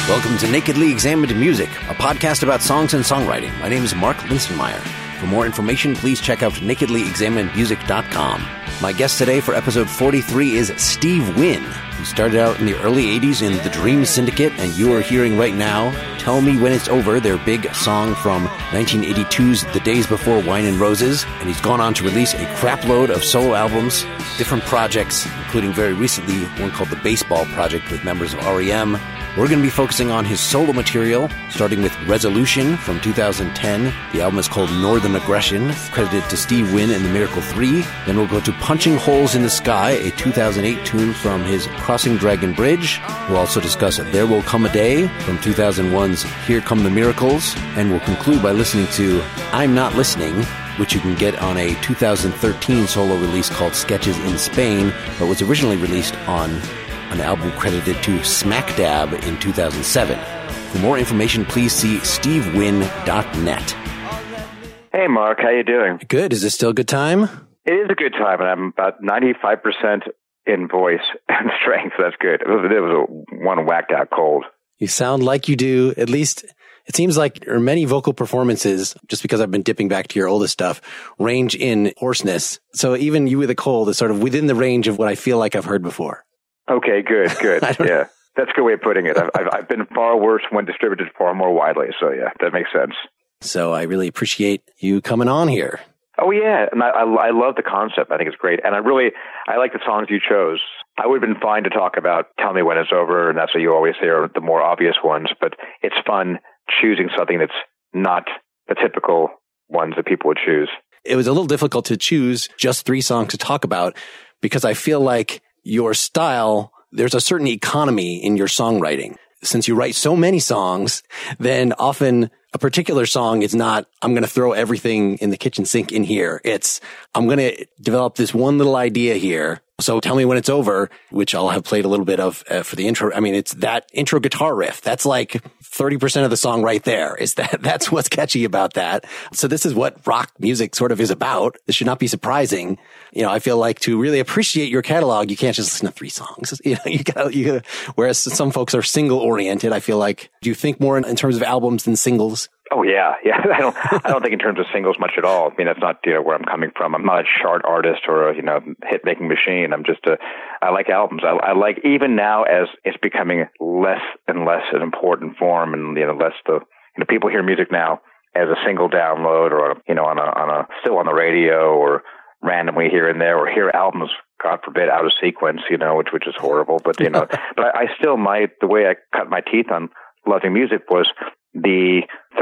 Welcome to Nakedly Examined Music, a podcast about songs and songwriting. My name is Mark Linsenmeyer. For more information, please check out nakedlyexaminedmusic.com. My guest today for episode 43 is Steve Wynn, who started out in the early 80s in The Dream Syndicate, and you are hearing right now Tell Me When It's Over, their big song from 1982's The Days Before Wine and Roses. And he's gone on to release a crapload of solo albums, different projects, including very recently one called The Baseball Project with members of R.E.M. We're going to be focusing on his solo material, starting with Resolution from 2010. The album is called Northern Aggression, credited to Steve Wynn and the Miracle 3. Then we'll go to Punching Holes in the Sky, a 2008 tune from his Crossing Dragon Bridge. We'll also discuss There Will Come a Day from 2001's Here Come the Miracles. And we'll conclude by listening to I'm Not Listening, which you can get on a 2013 solo release called Sketches in Spain, but was originally released on an album credited to Smack Dab in 2007. For more information, please see stevewynn.net. Hey, Mark, how you doing? Good. Is this still a good time? It is a good time, and I'm about 95% in voice and strength. That's good. It was one whacked out cold. You sound like you do. At least it seems like there are many vocal performances, just because I've been dipping back to your oldest stuff, range in hoarseness. So even you with a cold is sort of within the range of what I feel like I've heard before. Okay, good. Yeah, that's a good way of putting it. I've been far worse when distributed far more widely. So yeah, that makes sense. So I really appreciate you coming on here. Oh yeah, and I love the concept. I think it's great, and I like the songs you chose. I would have been fine to talk about Tell Me When It's Over, and that's what you always say are the more obvious ones. But it's fun choosing something that's not the typical ones that people would choose. It was a little difficult to choose just 3 songs to talk about because I feel like your style, there's a certain economy in your songwriting. Since you write so many songs, then often a particular song is not, I'm going to throw everything in the kitchen sink in here. It's, I'm going to develop this one little idea here. So Tell Me When It's Over, which I'll have played a little bit of for the intro. I mean, it's that intro guitar riff. That's like 30% of the song right there. That's what's catchy about that. So this is what rock music sort of is about. This should not be surprising. You know, I feel like to really appreciate your catalog, you can't just listen to 3 songs. You know, you gotta, whereas some folks are single oriented, I feel like, do you think more in terms of albums than singles? Oh yeah. I don't think in terms of singles much at all. I mean, that's not where I'm coming from. I'm not a chart artist or a hit making machine. I'm just I like albums. I like, even now as it's becoming less and less an important form, and less people hear music now as a single download or on a still on the radio or randomly here and there, or hear albums, God forbid, out of sequence, which is horrible. But but I still the way I cut my teeth on loving music was the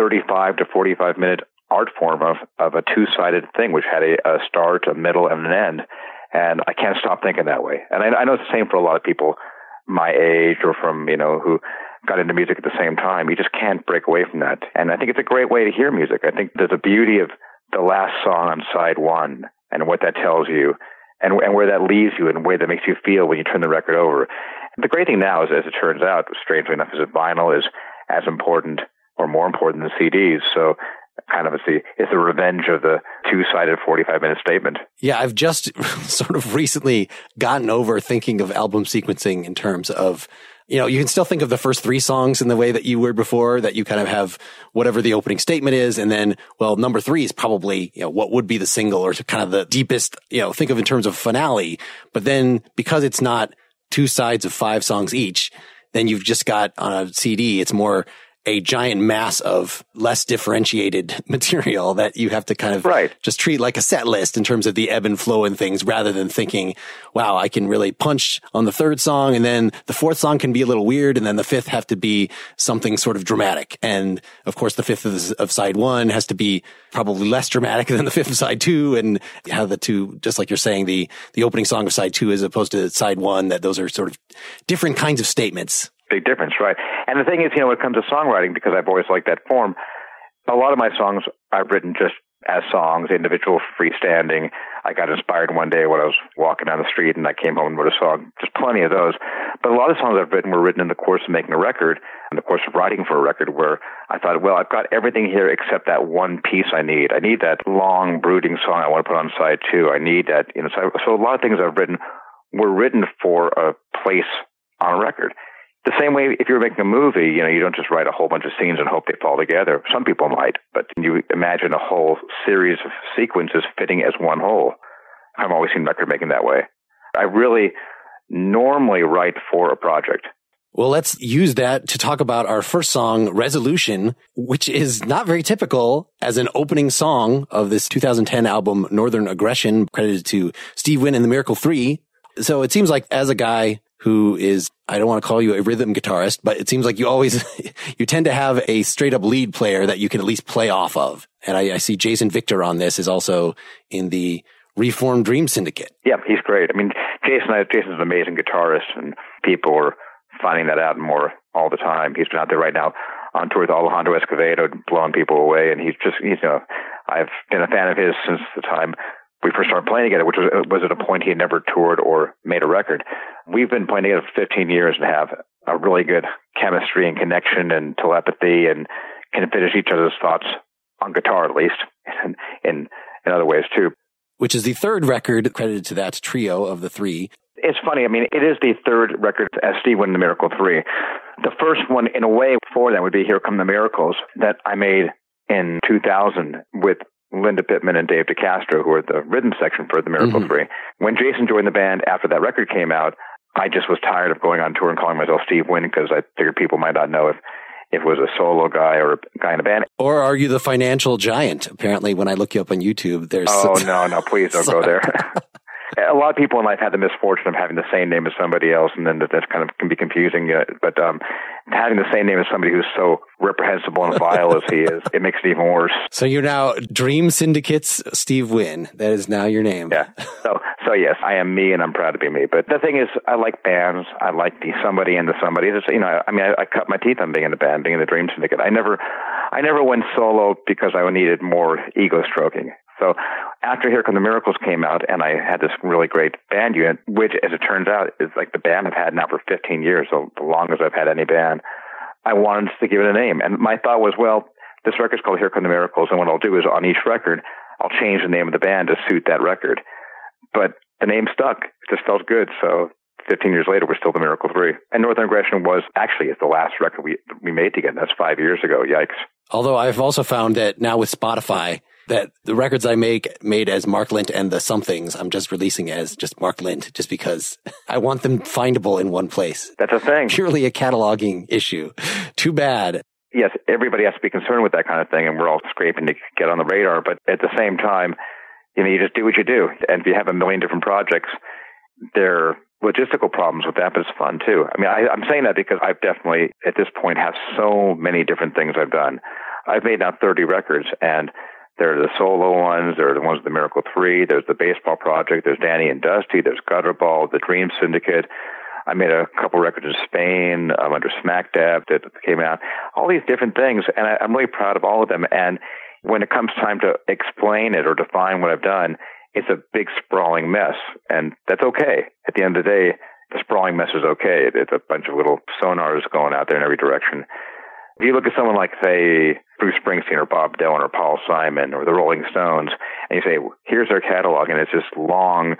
35 to 45 minute art form of a 2-sided thing, which had a start, a middle, and an end. And I can't stop thinking that way. And I know it's the same for a lot of people my age or from, who got into music at the same time. You just can't break away from that. And I think it's a great way to hear music. I think there's a beauty of the last song on side 1 and what that tells you and where that leaves you and the way that makes you feel when you turn the record over. The great thing now is, as it turns out, strangely enough, is that vinyl is as important or more important than CDs. So kind of it's the revenge of the 2-sided 45-minute statement. Yeah, I've just sort of recently gotten over thinking of album sequencing in terms of, you can still think of the first 3 songs in the way that you were before, that you kind of have whatever the opening statement is. And then, number 3 is probably, what would be the single or kind of the deepest, think of in terms of finale. But then because it's not 2 sides of 5 songs each, then you've just got on a CD, it's more a giant mass of less differentiated material that you have to kind of just treat like a set list in terms of the ebb and flow and things, rather than thinking, wow, I can really punch on the 3rd song, and then the 4th song can be a little weird, and then the 5th have to be something sort of dramatic. And of course, the 5th of side 1 has to be probably less dramatic than the 5th of side 2, and how the 2, just like you're saying, the opening song of side 2 as opposed to side 1, that those are sort of different kinds of statements. Big difference, right? And the thing is, when it comes to songwriting, because I've always liked that form, a lot of my songs I've written just as songs, individual, freestanding. I got inspired one day when I was walking down the street and I came home and wrote a song. Just plenty of those. But a lot of songs I've written were written in the course of making a record, in the course of writing for a record, where I thought, well, I've got everything here except that one piece I need. I need that long, brooding song I want to put on side 2. I need that. So a lot of things I've written were written for a place on a record. The same way, if you're making a movie, you don't just write a whole bunch of scenes and hope they fall together. Some people might, but you imagine a whole series of sequences fitting as one whole. I've always seen record making that way. I really normally write for a project. Well, let's use that to talk about our first song, Resolution, which is not very typical as an opening song of this 2010 album, Northern Aggression, credited to Steve Wynn and the Miracle 3. So it seems like as a guy who is, I don't want to call you a rhythm guitarist, but it seems like you always, you tend to have a straight up lead player that you can at least play off of. And I see Jason Victor on this is also in the Reformed Dream Syndicate. Yeah, he's great. I mean, Jason's an amazing guitarist, and people are finding that out more all the time. He's been out there right now on tour with Alejandro Escovedo, blowing people away, and I've been a fan of his since the time we first started playing together, which was at a point he had never toured or made a record. We've been playing together for 15 years and have a really good chemistry and connection and telepathy, and can finish each other's thoughts on guitar, at least, and in other ways too. Which is the third record credited to that trio of the three. It's funny. I mean, it is the third record as Steve Wynn and the Miracle 3. The first one, in a way, before that would be Here Come the Miracles, that I made in 2000 with Linda Pittman and Dave DeCastro, who are the rhythm section for the Miracle 3. When Jason joined the band after that record came out, I just was tired of going on tour and calling myself Steve Wynn, because I figured people might not know if it was a solo guy or a guy in a band. Or are you the financial giant? Apparently, when I look you up on YouTube, there's... Oh, no, please don't go there. A lot of people in life have the misfortune of having the same name as somebody else, and then that kind of can be confusing. But having the same name as somebody who's so reprehensible and vile as he is, it makes it even worse. So you're now Dream Syndicate's Steve Wynn. That is now your name. Yeah. So yes, I am me, and I'm proud to be me. But the thing is, I like bands. I like the somebody into somebody. I cut my teeth on being in a band, being in the Dream Syndicate. I never went solo because I needed more ego stroking. So after Here Come the Miracles came out, and I had this really great band unit, which, as it turns out, is like the band I've had now for 15 years, so the longest I've had any band, I wanted to give it a name. And my thought was, well, this record's called Here Come the Miracles, and what I'll do is on each record, I'll change the name of the band to suit that record. But the name stuck. It just felt good. So 15 years later, we're still the Miracle 3. And Northern Aggression was actually the last record we made together. That's 5 years ago. Yikes. Although I've also found that now with Spotify, that the records I made as Mark Lint and the Somethings, I'm just releasing as just Mark Lint, just because I want them findable in one place. That's a thing. Purely a cataloging issue. Too bad. Yes, everybody has to be concerned with that kind of thing, and we're all scraping to get on the radar. But at the same time, you just do what you do. And if you have a million different projects, there are logistical problems with that, but it's fun too. I mean, I'm saying that because I've definitely, at this point, have so many different things I've done. I've made now 30 records, and there are the solo ones, there are the ones with the Miracle 3, there's the Baseball Project, there's Danny and Dusty, there's Gutterball, the Dream Syndicate. I made a couple records in Spain under Smack Dab that came out. All these different things, and I'm really proud of all of them. And when it comes time to explain it or define what I've done, it's a big sprawling mess, and that's okay. At the end of the day, the sprawling mess is okay. It's a bunch of little sonars going out there in every direction. If you look at someone like, say, Bruce Springsteen or Bob Dylan or Paul Simon or the Rolling Stones, and you say, here's their catalog, and it's this long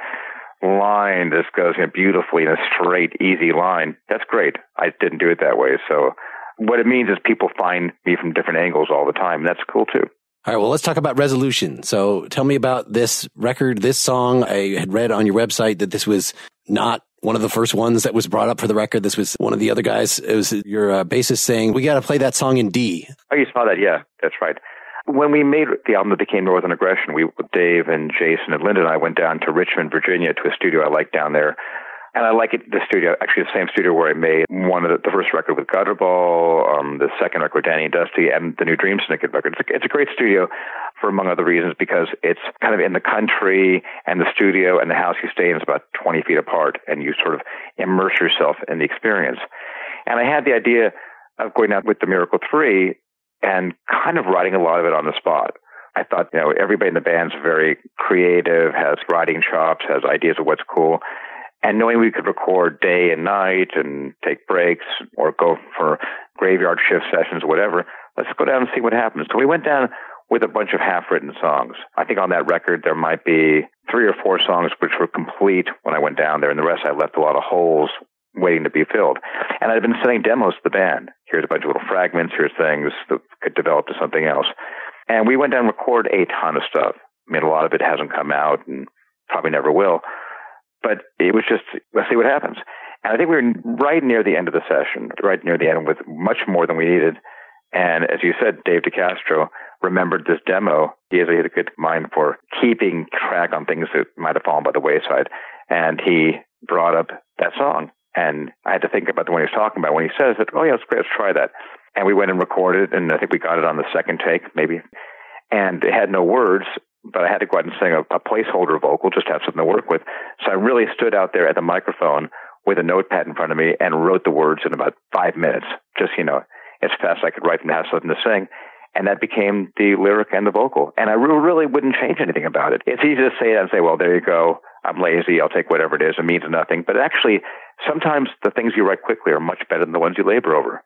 line that goes beautifully in a straight, easy line, that's great. I didn't do it that way. So what it means is people find me from different angles all the time, and that's cool too. All right, well, let's talk about Resolution. So tell me about this record, this song. I had read on your website that this was not one of the first ones that was brought up for the record. This was one of the other guys. It was your bassist saying, we got to play that song in D. Oh, you saw that? Yeah, that's right. When we made the album that became Northern Aggression, Dave and Jason and Linda and I went down to Richmond, Virginia, to a studio I like down there. And I like it, the studio, actually the same studio where I made one of the first record with Gutterball, the second record with Danny and Dusty, and the new Dream Syndicate record. It's a great studio for, among other reasons, because it's kind of in the country, and the studio and the house you stay in is about 20 feet apart, and you sort of immerse yourself in the experience. And I had the idea of going out with the Miracle 3 and kind of writing a lot of it on the spot. I thought, everybody in the band's very creative, has writing chops, has ideas of what's cool. And knowing we could record day and night and take breaks or go for graveyard shift sessions or whatever, let's go down and see what happens. So we went down with a bunch of half-written songs. I think on that record there might be 3 or 4 songs which were complete when I went down there, and the rest I left a lot of holes waiting to be filled. And I'd been sending demos to the band. Here's a bunch of little fragments. Here's things that could develop to something else. And we went down and recorded a ton of stuff. I mean, a lot of it hasn't come out and probably never will. But it was just, let's see what happens. And I think we were right near the end of the session, right near the end with much more than we needed. And as you said, Dave DeCastro remembered this demo. He had a good mind for keeping track on things that might have fallen by the wayside. And he brought up that song. And I had to think about the one he was talking about. When he says that, oh, yeah, it's great, let's try that. And we went and recorded, and I think we got it on the second take, maybe. And it had no words, but I had to go out and sing a placeholder vocal, just to have something to work with. So I really stood out there at the microphone with a notepad in front of me and wrote the words in about 5 minutes, just, as fast as I could write them to have something to sing. And that became the lyric and the vocal. And I really wouldn't change anything about it. It's easy to say that and say, well, there you go. I'm lazy. I'll take whatever it is. It means nothing. But actually, sometimes the things you write quickly are much better than the ones you labor over.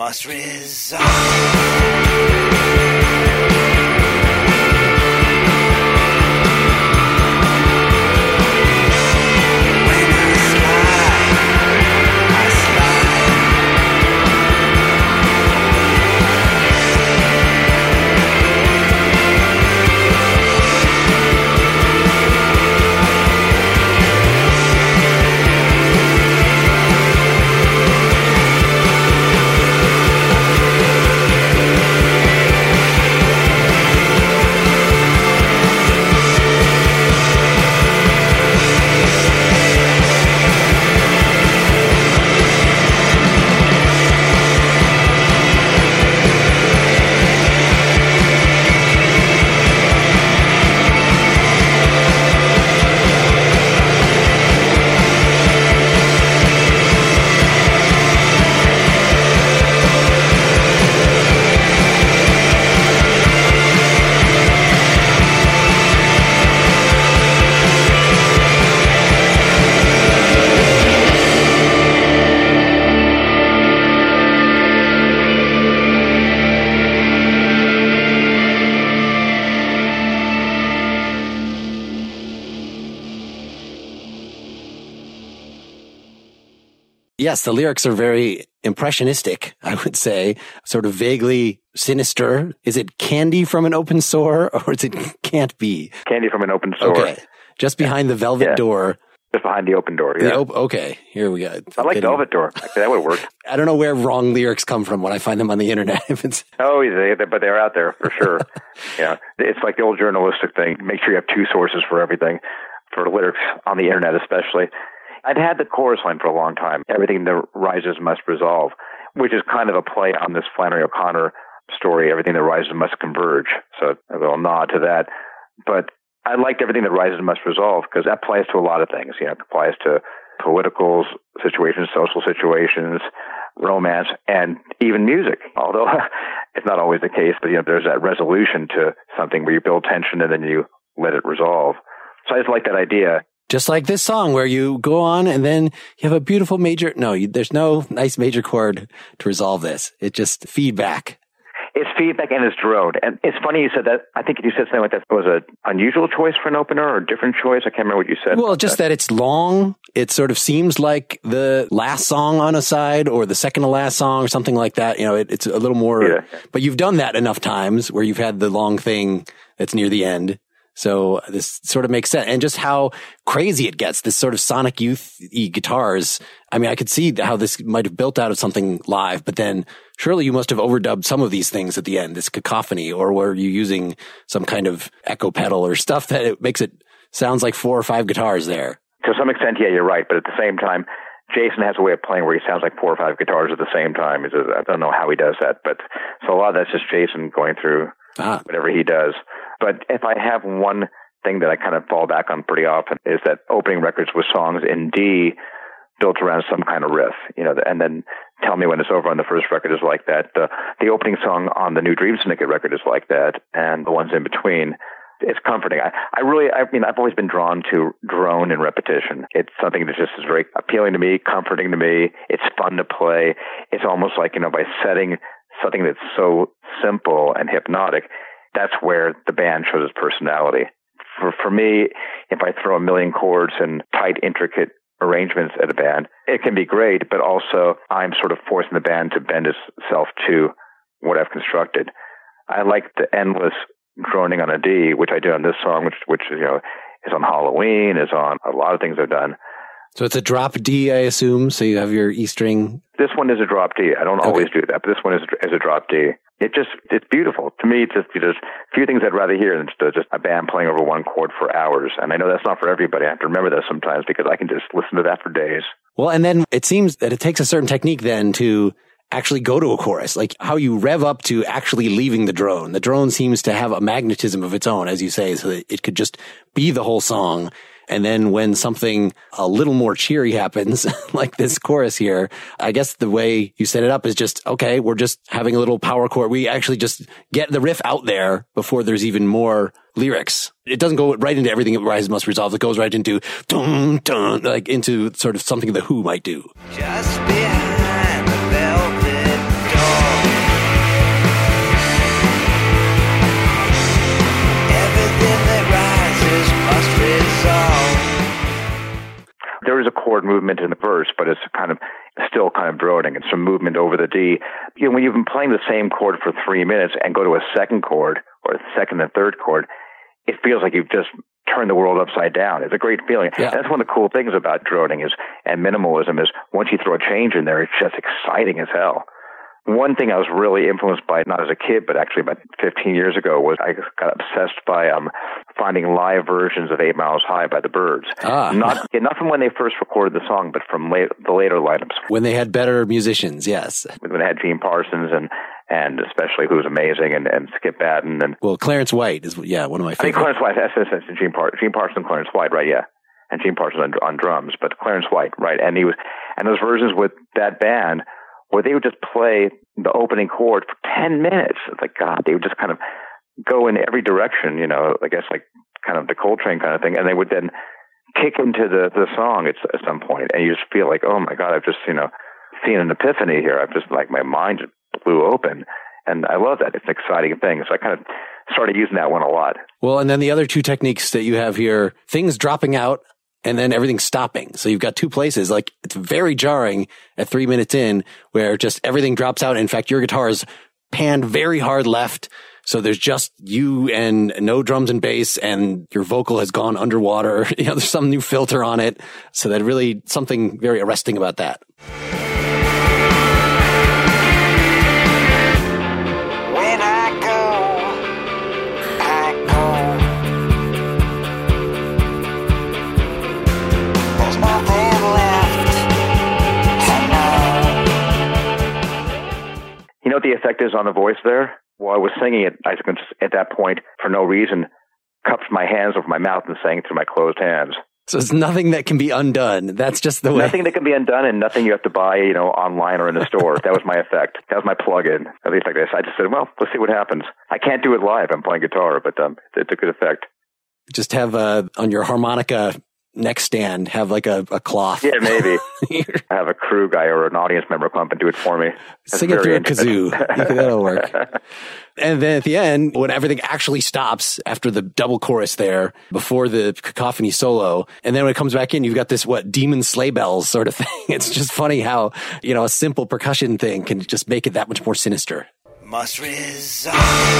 must resolve. Yes, the lyrics are very impressionistic, I would say, sort of vaguely sinister. Is it candy from an open sore, or is it can't be? Candy from an open sore. Okay. Just behind the velvet door. Just behind the open door, yeah. Okay, here we go. I like velvet door. Actually, that would work. I don't know where wrong lyrics come from when I find them on the internet. But they're out there for sure. Yeah. It's like the old journalistic thing. Make sure you have two sources for everything, for lyrics on the internet especially. I'd had the chorus line for a long time. Everything that rises must resolve, which is kind of a play on this Flannery O'Connor story. Everything that rises must converge. So a little nod to that. But I liked everything that rises must resolve because that applies to a lot of things. It applies to political situations, social situations, romance, and even music. Although it's not always the case, but there's that resolution to something where you build tension and then you let it resolve. So I just like that idea. Just like this song where you go on and then you have a beautiful major. No, there's no nice major chord to resolve this. It's just feedback. It's feedback and it's droned. And it's funny you said that. I think you said something like that was an unusual choice for an opener or a different choice. I can't remember what you said. Well, just that it's long. It sort of seems like the last song on a side or the second to last song or something like that. It's a little more, yeah. But you've done that enough times where you've had the long thing that's near the end. So this sort of makes sense. And just how crazy it gets, this sort of Sonic Youth-y guitars. I mean, I could see how this might have built out of something live, but then surely you must have overdubbed some of these things at the end, this cacophony, or were you using some kind of echo pedal or stuff that it makes it sounds like 4 or 5 guitars there? To some extent, yeah, you're right. But at the same time, Jason has a way of playing where he sounds like 4 or 5 guitars at the same time. I don't know how he does that, but so a lot of that's just Jason going through whatever he does. But if I have one thing that I kind of fall back on pretty often is that opening records with songs in D built around some kind of riff, and then Tell Me When It's Over on the first record is like that. The opening song on the new Dream Syndicate record is like that, and the ones in between. It's comforting. I've always been drawn to drone and repetition. It's something that just is very appealing to me, comforting to me. It's fun to play. It's almost like, by setting something that's so simple and hypnotic, that's where the band shows its personality. For me, if I throw a million chords and tight, intricate arrangements at a band, it can be great, but also I'm sort of forcing the band to bend itself to what I've constructed. I like the endless droning on a D, which I do on this song, which is on Halloween, is on a lot of things I've done. So it's a drop D, I assume. So you have your E string. This one is a drop D. I don't always do that, but this one is a drop D. It's beautiful. To me, there's a few things I'd rather hear than just a band playing over one chord for hours. And I know that's not for everybody. I have to remember that sometimes because I can just listen to that for days. Well, and then it seems that it takes a certain technique then to actually go to a chorus, like how you rev up to actually leaving the drone. The drone seems to have a magnetism of its own, as you say, so that it could just be the whole song. And then when something a little more cheery happens, like this chorus here, I guess the way you set it up is just, okay, we're just having a little power chord. We actually just get the riff out there before there's even more lyrics. It doesn't go right into everything that Rise Must Resolve. It goes right into dun, dun, like into sort of something The Who might do. Just behind the velvet door. there is a chord movement in the verse, but it's still kind of droning and some movement over the D. When you've been playing the same chord for 3 minutes and go to a second chord or a second and third chord, it feels like you've just turned the world upside down. It's a great feeling. Yeah. And that's one of the cool things about droning and minimalism is once you throw a change in there, it's just exciting as hell. One thing I was really influenced by, not as a kid, but actually about 15 years ago, was I got obsessed by finding live versions of 8 Miles High by the Byrds. Not from when they first recorded the song, but from the later lineups. When they had better musicians, yes. When they had Gene Parsons and especially who's amazing and Skip Batten and Clarence White is one of my favorites. Clarence White, that's Gene Parsons, Clarence White, right? Yeah, and Gene Parsons on drums, but Clarence White, right? And those versions with that band, where they would just play the opening chord for 10 minutes. It's like, God, they would just kind of go in every direction, I guess like kind of the Coltrane kind of thing. And they would then kick into the song at some point. And you just feel like, oh my God, I've just, seen an epiphany here. I've just like, my mind just blew open. And I love that. It's an exciting thing. So I kind of started using that one a lot. Well, and then the other two techniques that you have here, things dropping out, and then everything stopping. So you've got two places, like it's very jarring at 3 minutes in where just everything drops out. In fact, your guitar is panned very hard left. So there's just you and no drums and bass, and your vocal has gone underwater. There's some new filter on it. So that really something very arresting about that. You know what the effect is on the voice there? While I was singing it, I just, at that point, for no reason, cupped my hands over my mouth and sang through my closed hands. So it's nothing that can be undone. That's just the way. Nothing that can be undone and nothing you have to buy, online or in the store. That was my effect. That was my plug-in. The effect I just said, well, let's see what happens. I can't do it live. I'm playing guitar, but it's a good effect. Just have on your harmonica neck stand, have like a cloth. Yeah, maybe. Have a crew guy or an audience member come up and do it for me. That's sing it through a kazoo. That'll work. And then at the end, when everything actually stops after the double chorus there, before the cacophony solo, and then when it comes back in, you've got this, demon sleigh bells sort of thing. It's just funny how, a simple percussion thing can just make it that much more sinister. Must resign.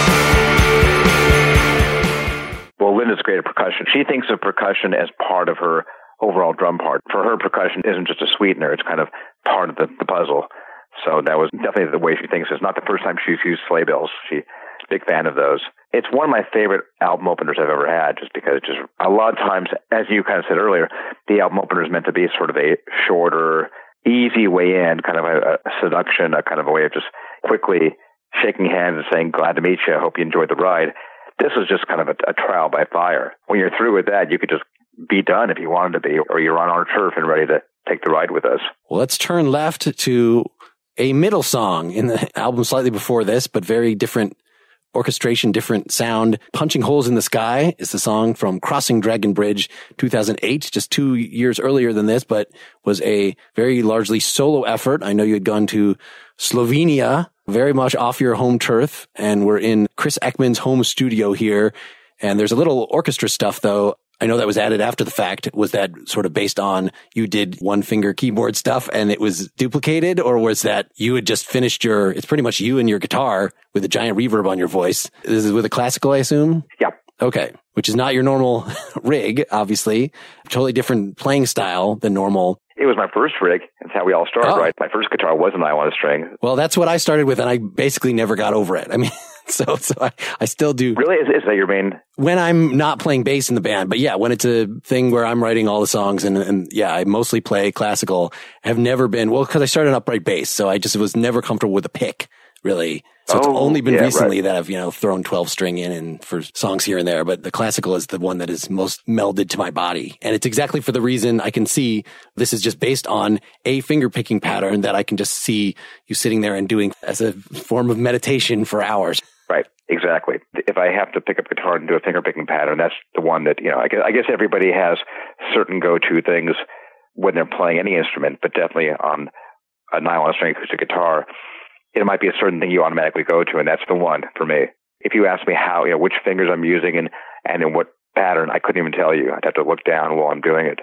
Well, Linda's great at percussion. She thinks of percussion as part of her overall drum part. For her, percussion isn't just a sweetener. It's kind of part of the puzzle. So that was definitely the way she thinks. It's not the first time she's used sleigh bells. She's a big fan of those. It's one of my favorite album openers I've ever had, just because it's just a lot of times, as you kind of said earlier, the album opener is meant to be sort of a shorter, easy way in, kind of a seduction, a kind of a way of just quickly shaking hands and saying, glad to meet you. I hope you enjoyed the ride. This was just kind of a trial by fire. When you're through with that, you could just be done if you wanted to be, or you're on our turf and ready to take the ride with us. Well, let's turn left to a middle song in the album slightly before this, but very different orchestration, different sound. Punching Holes in the Sky is the song from Crossing Dragon Bridge 2008, just 2 years earlier than this, but was a very largely solo effort. I know you had gone to Slovenia, very much off your home turf, and we're in Chris Ekman's home studio here. And there's a little orchestra stuff, though. I know that was added after the fact. Was that sort of based on you did one finger keyboard stuff and it was duplicated? Or was that you had just finished it's pretty much you and your guitar with a giant reverb on your voice? This is with a classical, I assume? Yeah. Okay. Which is not your normal rig, obviously. Totally different playing style than normal. It was my first rig. That's how we all started, right? My first guitar was an nylon string. Well, that's what I started with, and I basically never got over it. I mean, so I still do. Really? Is that your main? When I'm not playing bass in the band, but yeah, when it's a thing where I'm writing all the songs and yeah, I mostly play classical. I've never been, because I started an upright bass, so I just was never comfortable with a pick, really. So it's only been recently that I've, thrown 12 string in and for songs here and there, but the classical is the one that is most melded to my body. And it's exactly for the reason I can see this is just based on a finger picking pattern that I can just see you sitting there and doing as a form of meditation for hours. Right. Exactly. If I have to pick up guitar and do a finger picking pattern, that's the one that, I guess everybody has certain go-to things when they're playing any instrument, but definitely on a nylon string acoustic guitar, it might be a certain thing you automatically go to, and that's the one for me. If you ask me how, which fingers I'm using and in what pattern, I couldn't even tell you. I'd have to look down while I'm doing it.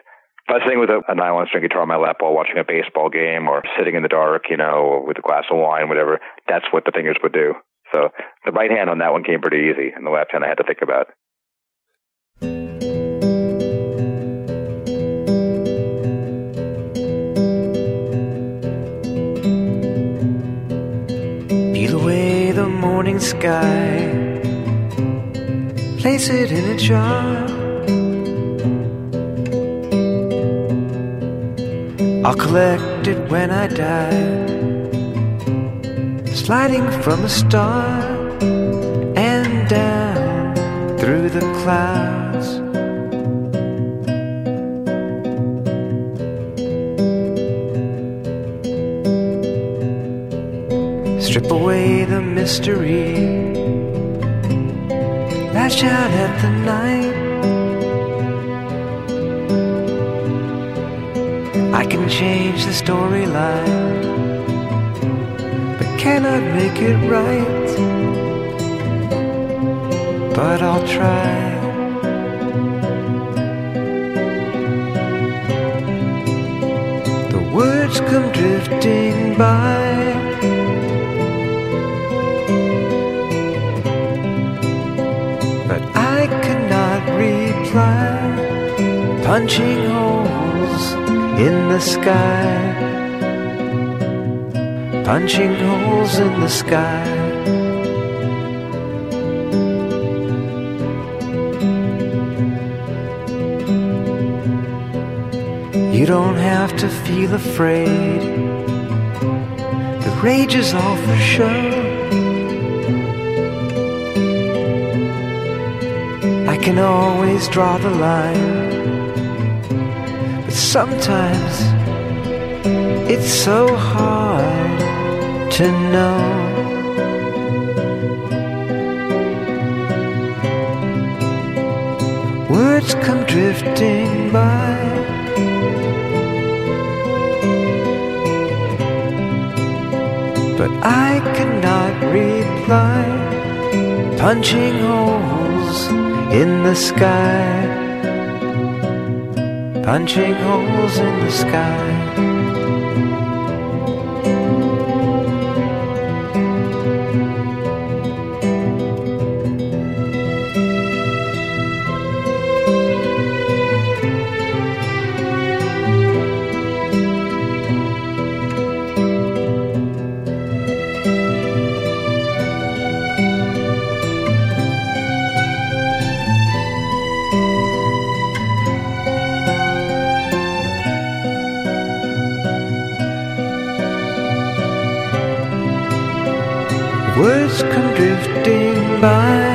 If I was sitting with a nylon string guitar on my lap while watching a baseball game or sitting in the dark, with a glass of wine, whatever, that's what the fingers would do. So the right hand on that one came pretty easy, and the left hand I had to think about. Peel away the morning sky, place it in a jar. I'll collect it when I die, sliding from a star and down through the clouds. Strip away the mystery, lash out at the night. I can change the storyline, but cannot make it right. But I'll try. The words come drifting by, but I cannot reply. Punching holes in the sky, punching holes in the sky. You don't have to feel afraid, the rage is all for show. I can always draw the line, sometimes it's so hard to know. Words come drifting by, but I cannot reply. Punching holes in the sky, punching holes in the sky. Words come drifting by,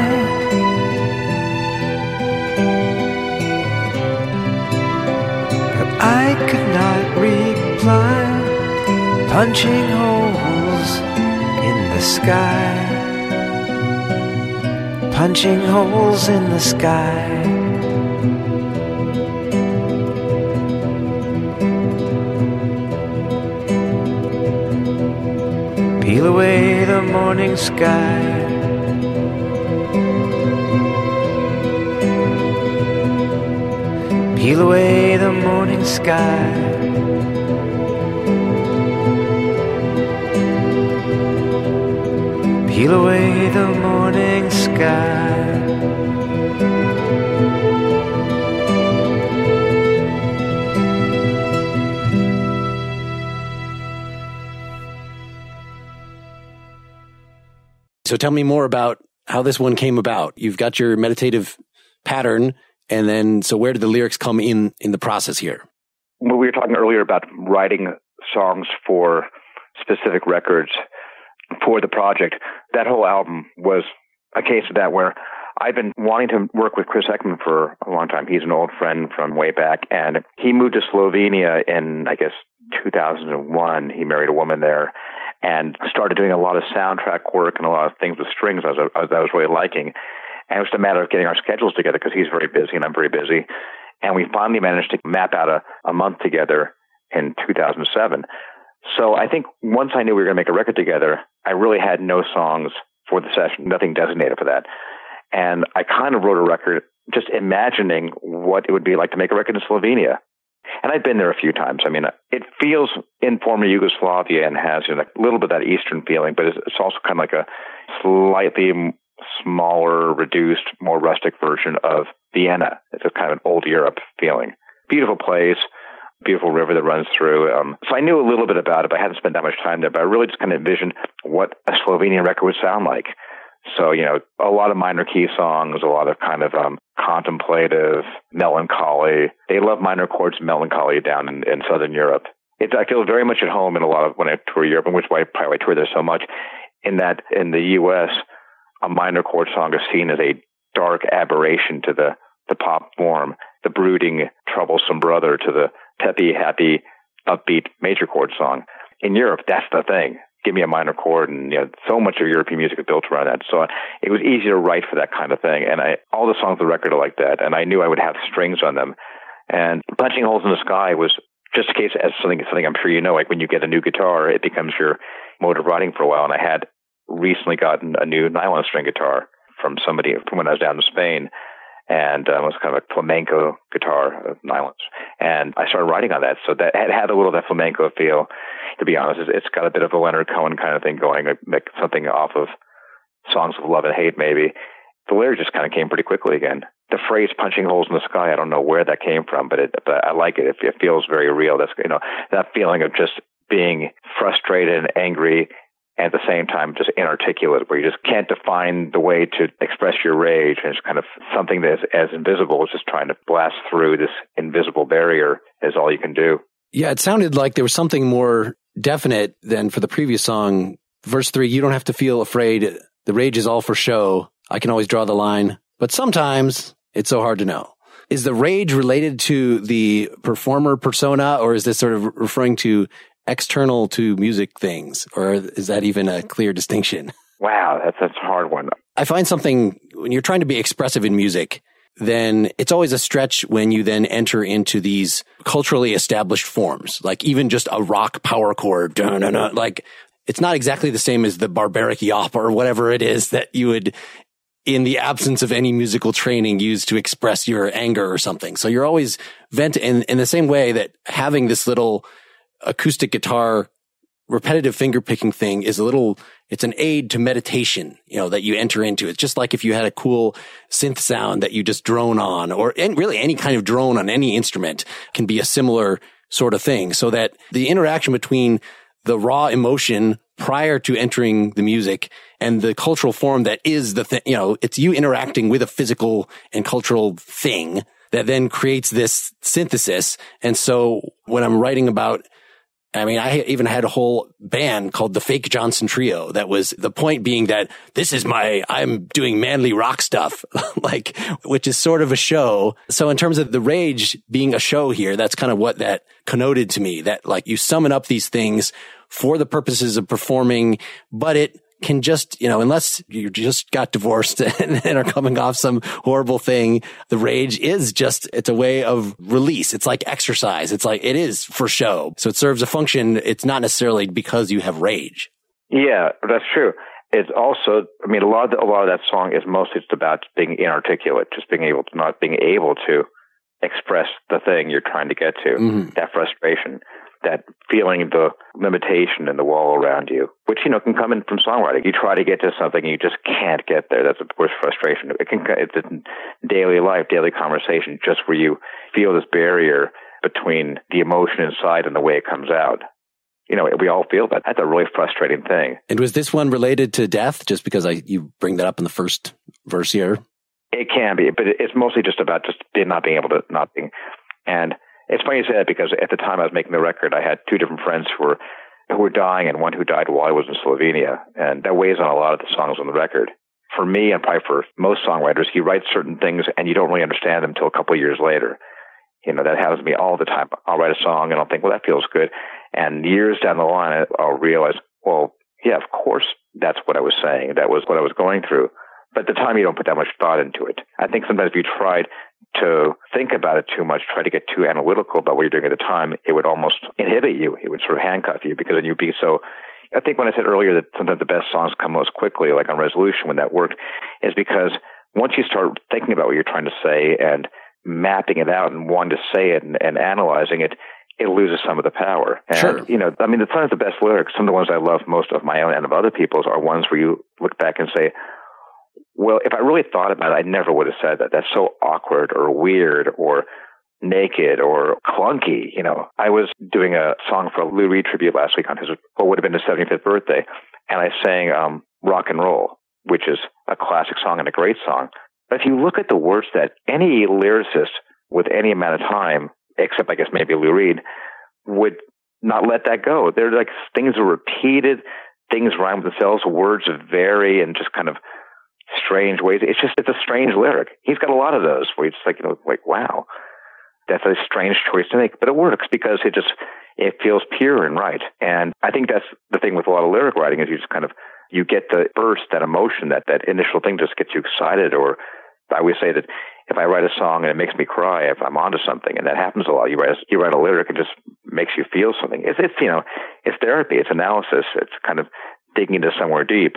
but I could not reply. Punching holes in the sky, punching holes in the sky. Peel away the morning sky, peel away the morning sky. Peel away the morning sky. So tell me more about how this one came about. You've got your meditative pattern, and then so where did the lyrics come in the process here? Well, we were talking earlier about writing songs for specific records for the project. That whole album was a case of that, where I've been wanting to work with Chris Ekman for a long time. He's an old friend from way back, and he moved to Slovenia in, I guess, 2001. He married a woman there and started doing a lot of soundtrack work and a lot of things with strings I was really liking. And it was a matter of getting our schedules together because he's very busy and I'm very busy. And we finally managed to map out a month together in 2007. So I think once I knew we were going to make a record together, I really had no songs for the session, nothing designated for that. And I kind of wrote a record just imagining what it would be like to make a record in Slovenia. And I've been there a few times. I mean, it feels in former Yugoslavia and has a little bit of that Eastern feeling, but it's also kind of like a slightly smaller, reduced, more rustic version of Vienna. It's a kind of an old Europe feeling. Beautiful place, beautiful river that runs through. So I knew a little bit about it, but I hadn't spent that much time there. But I really just kind of envisioned what a Slovenian record would sound like. So, a lot of minor key songs, a lot of kind of contemplative, melancholy. They love minor chords melancholy down in Southern Europe. I feel very much at home in a lot of when I tour Europe, and which is why I probably tour there so much, in that in the U.S., a minor chord song is seen as a dark aberration to the pop form, the brooding, troublesome brother to the peppy, happy, upbeat major chord song. In Europe, that's the thing. Give me a minor chord, and so much of European music is built around that. So it was easy to write for that kind of thing. And all the songs on the record are like that, and I knew I would have strings on them. And Punching Holes in the Sky was just a case as something I'm sure you know, like when you get a new guitar, it becomes your mode of writing for a while. And I had recently gotten a new nylon string guitar from somebody from when I was down in Spain. And it was kind of a flamenco guitar, nylons. And I started writing on that. So that had a little of that flamenco feel, to be honest. It's got a bit of a Leonard Cohen kind of thing going, like something off of Songs of Love and Hate, maybe. The lyrics just kind of came pretty quickly again. The phrase "punching holes in the sky," I don't know where that came from, but I like it. It feels very real. That's, that feeling of just being frustrated and angry, at the same time just inarticulate, where you just can't define the way to express your rage, and it's kind of something that's as invisible as just trying to blast through this invisible barrier is all you can do. Yeah, it sounded like there was something more definite than for the previous song. Verse 3, you don't have to feel afraid. The rage is all for show. I can always draw the line, but sometimes it's so hard to know. Is the rage related to the performer persona, or is this sort of referring to external to music things, or is that even a clear distinction? Wow, that's a hard one. I find something, when you're trying to be expressive in music, then it's always a stretch when you then enter into these culturally established forms, like even just a rock power chord, like it's not exactly the same as the barbaric yop or whatever it is that you would, in the absence of any musical training, use to express your anger or something. So you're always venting in the same way that having this little acoustic guitar repetitive finger picking thing is it's an aid to meditation, that you enter into. It's just like if you had a cool synth sound that you just drone on, and really any kind of drone on any instrument can be a similar sort of thing. So that the interaction between the raw emotion prior to entering the music and the cultural form that is the thing, it's you interacting with a physical and cultural thing that then creates this synthesis. And so when I'm writing about, I even had a whole band called the Fake Johnson Trio. That was the point being that I'm doing manly rock stuff, which is sort of a show. So in terms of the rage being a show here, that's kind of what that connoted to me, that you summon up these things for the purposes of performing, but it can just, unless you just got divorced and are coming off some horrible thing, the rage is it's a way of release. It's like exercise. It is for show. So it serves a function. It's not necessarily because you have rage. Yeah, that's true. It's also, a lot of that song is mostly just about being inarticulate, just not being able to express the thing you're trying to get to, that frustration. That feeling of the limitation and the wall around you, which, can come in from songwriting. You try to get to something, you just can't get there. That's, of course, frustration. It's in daily life, daily conversation, just where you feel this barrier between the emotion inside and the way it comes out. We all feel that. That's a really frustrating thing. And was this one related to death, just because you bring that up in the first verse here? It can be, but it's mostly just about not being able to not being. And it's funny you say that, because at the time I was making the record, I had two different friends who were dying, and one who died while I was in Slovenia. And that weighs on a lot of the songs on the record. For me, and probably for most songwriters, you write certain things and you don't really understand them until a couple of years later. That happens to me all the time. I'll write a song and I'll think, well, that feels good. And years down the line, I'll realize, well, yeah, of course, that's what I was saying. That was what I was going through. But at the time, you don't put that much thought into it. I think sometimes if you tried to think about it too much, try to get too analytical about what you're doing at the time, it would almost inhibit you. It would sort of handcuff you, because then you'd be so... I think when I said earlier that sometimes the best songs come most quickly, like on Resolution, when that worked, is because once you start thinking about what you're trying to say and mapping it out and wanting to say it and analyzing it, it loses some of the power. And, sure. I mean, sometimes the best lyrics, some of the ones I love most of my own and of other people's, are ones where you look back and say, well, if I really thought about it, I never would have said that. That's so awkward or weird or naked or clunky. I was doing a song for a Lou Reed tribute last week on his, what would have been his 75th birthday. And I sang Rock and Roll, which is a classic song and a great song. But if you look at the words that any lyricist with any amount of time, except I guess maybe Lou Reed, would not let that go. They're like things are repeated, things rhyme with themselves, words vary in just kind of strange ways. It's a strange lyric. He's got a lot of those where it's like, wow, that's a strange choice to make, but it works because it feels pure and right. And I think that's the thing with a lot of lyric writing is you get the burst, that emotion, that initial thing just gets you excited. Or I always say that if I write a song and it makes me cry, if I'm onto something, and that happens a lot, you write a lyric and it just makes you feel something. It's therapy, it's analysis, it's kind of digging into somewhere deep.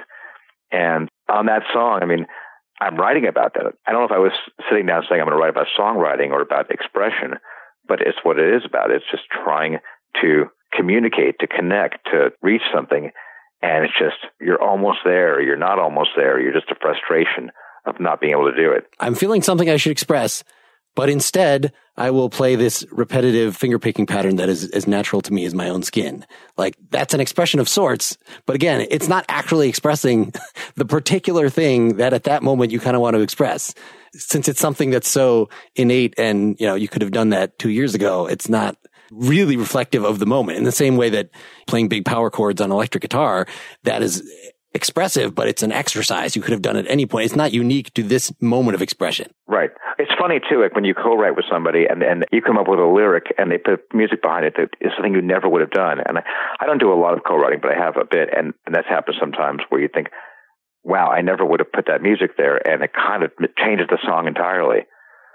And on that song, I mean, I'm writing about that. I don't know if I was sitting down saying I'm going to write about songwriting or about expression, but it's what it is about. It's just trying to communicate, to connect, to reach something. And it's just, you're almost there, or you're not almost there. You're just a frustration of not being able to do it. I'm feeling something I should express, but instead I will play this repetitive finger picking pattern that is as natural to me as my own skin. Like, that's an expression of sorts, but again, it's not actually expressing the particular thing that at that moment you kind of want to express. Since it's something that's so innate and, you could have done that 2 years ago, it's not really reflective of the moment. In the same way that playing big power chords on electric guitar, that is expressive, but it's an exercise you could have done at any point. It's not unique to this moment of expression. Right. It's funny too, like when you co-write with somebody and you come up with a lyric and they put music behind it that is something you never would have done. And I don't do a lot of co-writing, but I have a bit. And that's happened sometimes where you think, wow, I never would have put that music there. And it kind of changes the song entirely.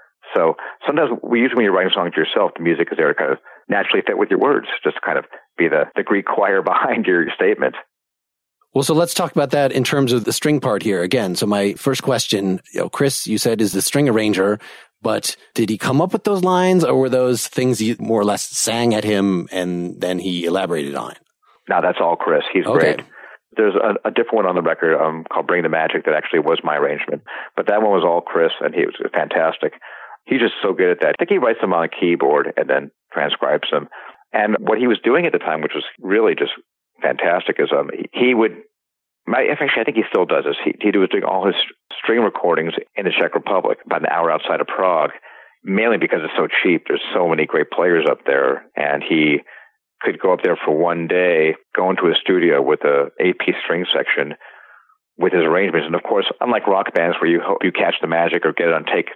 So sometimes usually when you're writing songs to yourself, the music is there to kind of naturally fit with your words, just to kind of be the Greek choir behind your statement. Well, so let's talk about that in terms of the string part here again. So my first question, Chris, you said is the string arranger, but did he come up with those lines, or were those things you more or less sang at him and then he elaborated on it? No, that's all Chris. He's great. There's a different one on the record called Bring the Magic that actually was my arrangement, but that one was all Chris, and he was fantastic. He's just so good at that. I think he writes them on a keyboard and then transcribes them. And what he was doing at the time, which was really just fantastic, is he would, actually I think he still does this, he was doing all his string recordings in the Czech Republic, about an hour outside of Prague, mainly because it's so cheap. There's so many great players up there, and he could go up there for one day, go into a studio with a 8-piece string section with his arrangements. And of course, unlike rock bands where you hope you catch the magic or get it on take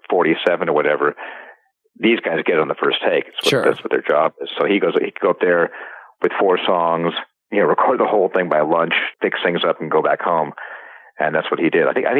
47 or whatever, these guys get it on the first take. That's what their job is. So he could go up there with 4 songs, record the whole thing by lunch, fix things up, and go back home. And that's what he did. I think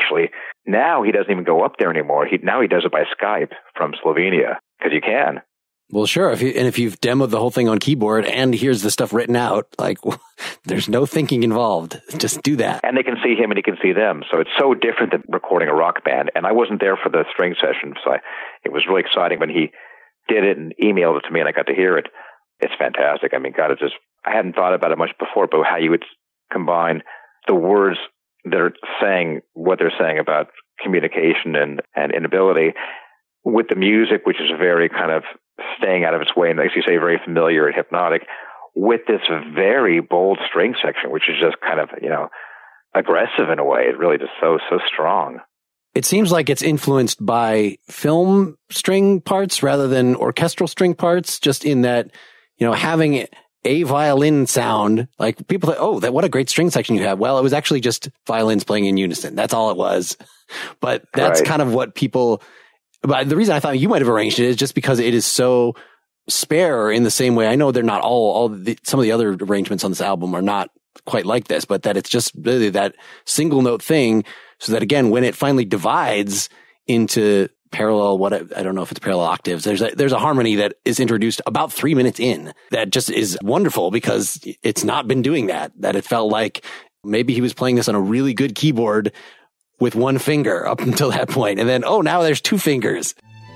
now he doesn't even go up there anymore. Now he does it by Skype from Slovenia, because you can. Well, sure. If you've demoed the whole thing on keyboard and here's the stuff written out, there's no thinking involved. Just do that. And they can see him and he can see them. So it's so different than recording a rock band. And I wasn't there for the string session, so it was really exciting when he did it and emailed it to me and I got to hear it. It's fantastic. I mean, God, I hadn't thought about it much before, but how you would combine the words that are saying what they're saying about communication and inability with the music, which is very kind of staying out of its way, and as you say, very familiar and hypnotic, with this very bold string section, which is just kind of, aggressive in a way. It really just so strong. It seems like it's influenced by film string parts rather than orchestral string parts, just in that, having a violin sound, like people think, what a great string section you have. Well, it was actually just violins playing in unison. That's all it was. But that's kind of what people... But the reason I thought you might have arranged it is just because it is so spare in the same way. I know they're not some of the other arrangements on this album are not quite like this, but that it's just really that single note thing. So that again, when it finally divides into parallel, I don't know if it's parallel octaves, there's a harmony that is introduced about 3 minutes in that just is wonderful because it's not been doing that it felt like maybe he was playing this on a really good keyboard with one finger up until that point. And then, now there's 2 fingers.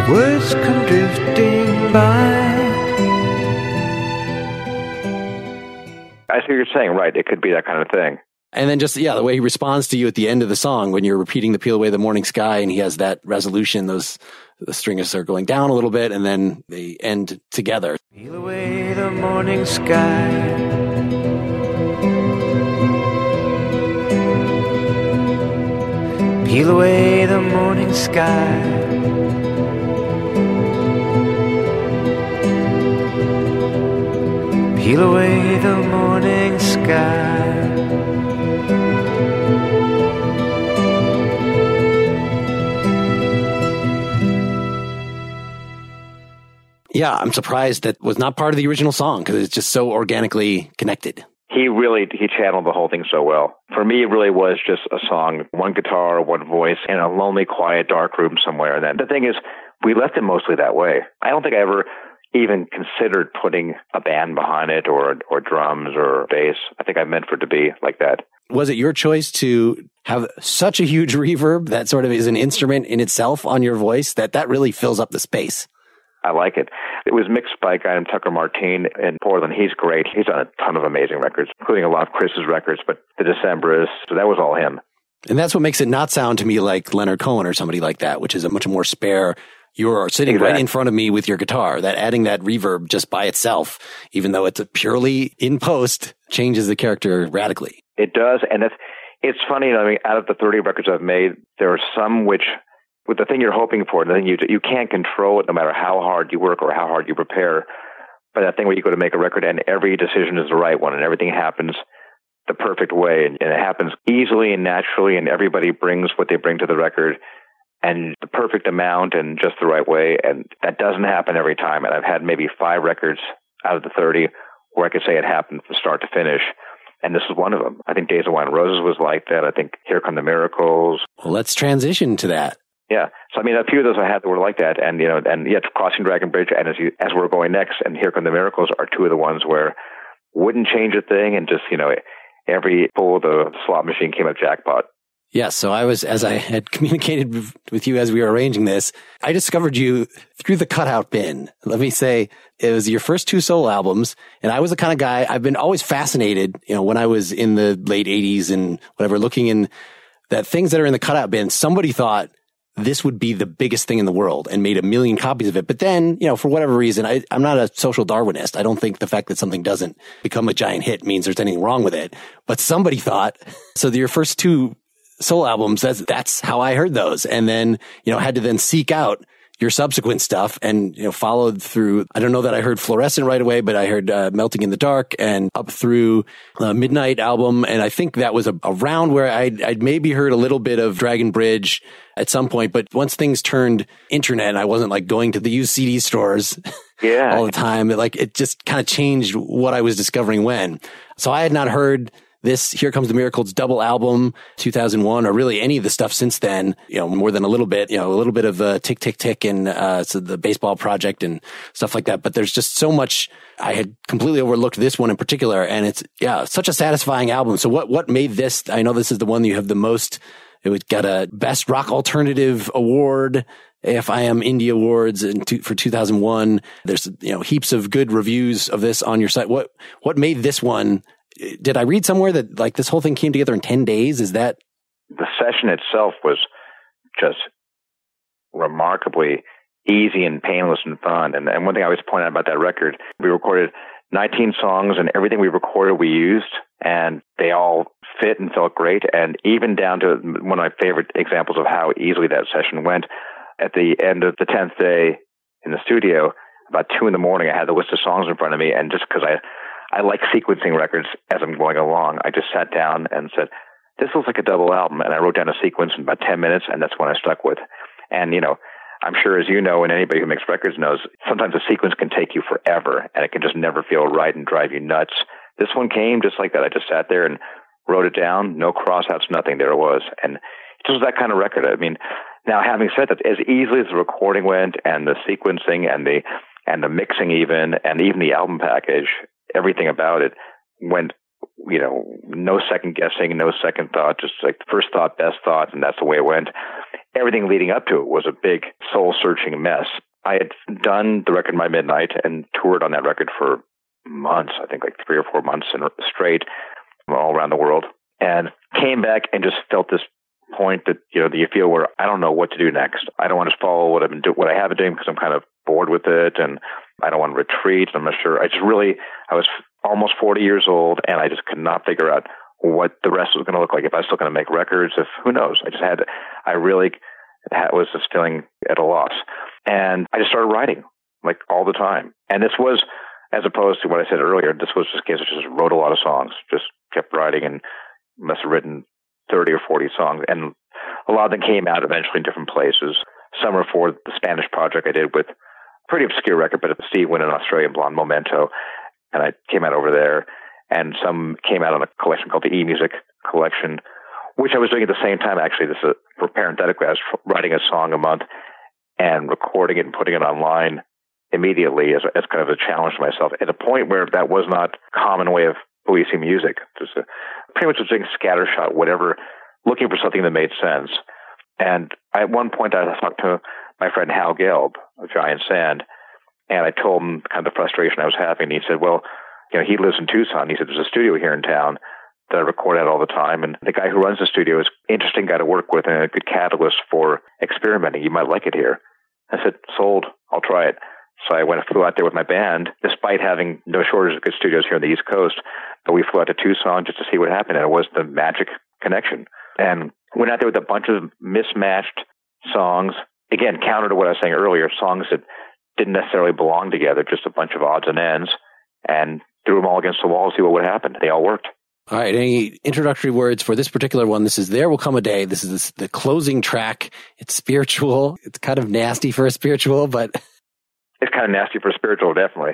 Words come drifting by. I see what you're saying, right? It could be that kind of thing. And then just, the way he responds to you at the end of the song when you're repeating the Peel Away the Morning Sky and he has that resolution, the strings are going down a little bit and then they end together. Peel away the morning sky. Peel away the morning sky. Peel away the morning sky. Yeah, I'm surprised that was not part of the original song because it's just so organically connected. He channeled the whole thing so well. For me, it really was just a song, one guitar, one voice, in a lonely, quiet, dark room somewhere. And then the thing is, we left it mostly that way. I don't think I ever even considered putting a band behind it or drums or bass. I think I meant for it to be like that. Was it your choice to have such a huge reverb that sort of is an instrument in itself on your voice that really fills up the space? I like it. It was mixed by a guy named Tucker Martine in Portland. He's great. He's done a ton of amazing records, including a lot of Chris's records, but the Decemberists, so that was all him. And that's what makes it not sound to me like Leonard Cohen or somebody like that, which is a much more spare. You're sitting right in front of me with your guitar. That adding that reverb just by itself, even though it's purely in post, changes the character radically. It does. And it's funny. I mean, out of the 30 records I've made, there are some which, with the thing you're hoping for, the thing you can't control it no matter how hard you work or how hard you prepare. But that thing where you go to make a record and every decision is the right one and everything happens the perfect way and it happens easily and naturally and everybody brings what they bring to the record and the perfect amount and just the right way. And that doesn't happen every time. And I've had maybe 5 records out of the 30 where I could say it happened from start to finish. And this is one of them. I think Days of Wine and Roses was like that. I think Here Come the Miracles. Well, let's transition to that. Yeah. So, I mean, a few of those I had that were like that. And, and yet Crossing Dragon Bridge and as we're going next and Here Come the Miracles are 2 of the ones where wouldn't change a thing. And just, every pull of the slot machine came up jackpot. Yes. So as I had communicated with you as we were arranging this, I discovered you through the Cutout Bin. Let me say it was your first 2 solo albums. And I was the kind of guy, I've been always fascinated, when I was in the late 80s and whatever, looking in that things that are in the Cutout Bin, somebody thought this would be the biggest thing in the world and made 1 million copies of it. But then, for whatever reason, I'm not a social Darwinist. I don't think the fact that something doesn't become a giant hit means there's anything wrong with it. But somebody thought, so your first 2 solo albums, that's how I heard those. And then, had to then seek out your subsequent stuff and, followed through. I don't know that I heard Fluorescent right away, but I heard Melting in the Dark and up through Midnight album. And I think that was around where I'd maybe heard a little bit of Dragon Bridge at some point. But once things turned internet and I wasn't like going to the used CD stores all the time, it just kind of changed what I was discovering when. So I had not heard this Here Comes the Miracles double album, 2001, or really any of the stuff since then, more than a little bit, a little bit of Tick, Tick, Tick and so the Baseball Project and stuff like that. But there's just so much. I had completely overlooked this one in particular. And it's, such a satisfying album. So what made this? I know this is the one you have the most. It got a Best Rock Alternative Award, AFIM Indie Awards for 2001. There's, heaps of good reviews of this on your site. What made this one? Did I read somewhere that this whole thing came together in 10 days? Is that? The session itself was just remarkably easy and painless and fun. And one thing I always point out about that record, we recorded 19 songs and everything we recorded we used and they all fit and felt great. And even down to one of my favorite examples of how easily that session went, at the end of the 10th day in the studio, about 2 a.m, I had the list of songs in front of me. And just because I like sequencing records as I'm going along, I just sat down and said, this looks like a double album. And I wrote down a sequence in about 10 minutes, and that's what I stuck with. And, I'm sure as you know, and anybody who makes records knows, sometimes a sequence can take you forever, and it can just never feel right and drive you nuts. This one came just like that. I just sat there and wrote it down, no crossouts, nothing. There it was. And it was that kind of record. I mean, now having said that, as easily as the recording went and the sequencing and the mixing even, and even the album package, everything about it went, no second guessing, no second thought, just like first thought, best thought, and that's the way it went. everything leading up to it was a big soul-searching mess. I had done the record My Midnight and toured on that record for months, I think like 3 or 4 months straight, all around the world, and came back and just felt this point that, that you feel where I don't know what to do next. I don't want to follow what I have been doing because I'm kind of bored with it, and I don't want to retreat. I'm not sure. I was almost 40 years old, and I just could not figure out what the rest was going to look like. If I was still going to make records, who knows? I really was just feeling at a loss. And I just started writing, like, all the time. And this was, as opposed to what I said earlier, this was just a case of just wrote a lot of songs, just kept writing, and must have written 30 or 40 songs. And a lot of them came out eventually in different places. Some were for the Spanish project I did with a pretty obscure record, but Steve Wynn, an Australian blonde, Momento. And I came out over there. And some came out on a collection called the E-Music Collection, which I was doing at the same time, actually. This is parenthetically, I was writing a song a month and recording it and putting it online immediately as kind of a challenge to myself, at a point where that was not a common way of releasing music. Just pretty much was doing scattershot, whatever, looking for something that made sense. And at one point, I talked to my friend Hal Gelb of Giant Sand, and I told him kind of the frustration I was having. And he said, well, he lives in Tucson. He said, there's a studio here in town that I record at all the time. And the guy who runs the studio is an interesting guy to work with and a good catalyst for experimenting. You might like it here. I said, sold. I'll try it. So I flew out there with my band, despite having no shortage of good studios here on the East Coast. But we flew out to Tucson just to see what happened. And it was the magic connection. And went out there with a bunch of mismatched songs. Again, counter to what I was saying earlier, songs that didn't necessarily belong together, just a bunch of odds and ends. And threw them all against the wall to see what would happen. They all worked. All right. Any introductory words for this particular one? This is There Will Come a Day. This is the closing track. It's spiritual. It's kind of nasty for a spiritual, but... It's kind of nasty for a spiritual, definitely.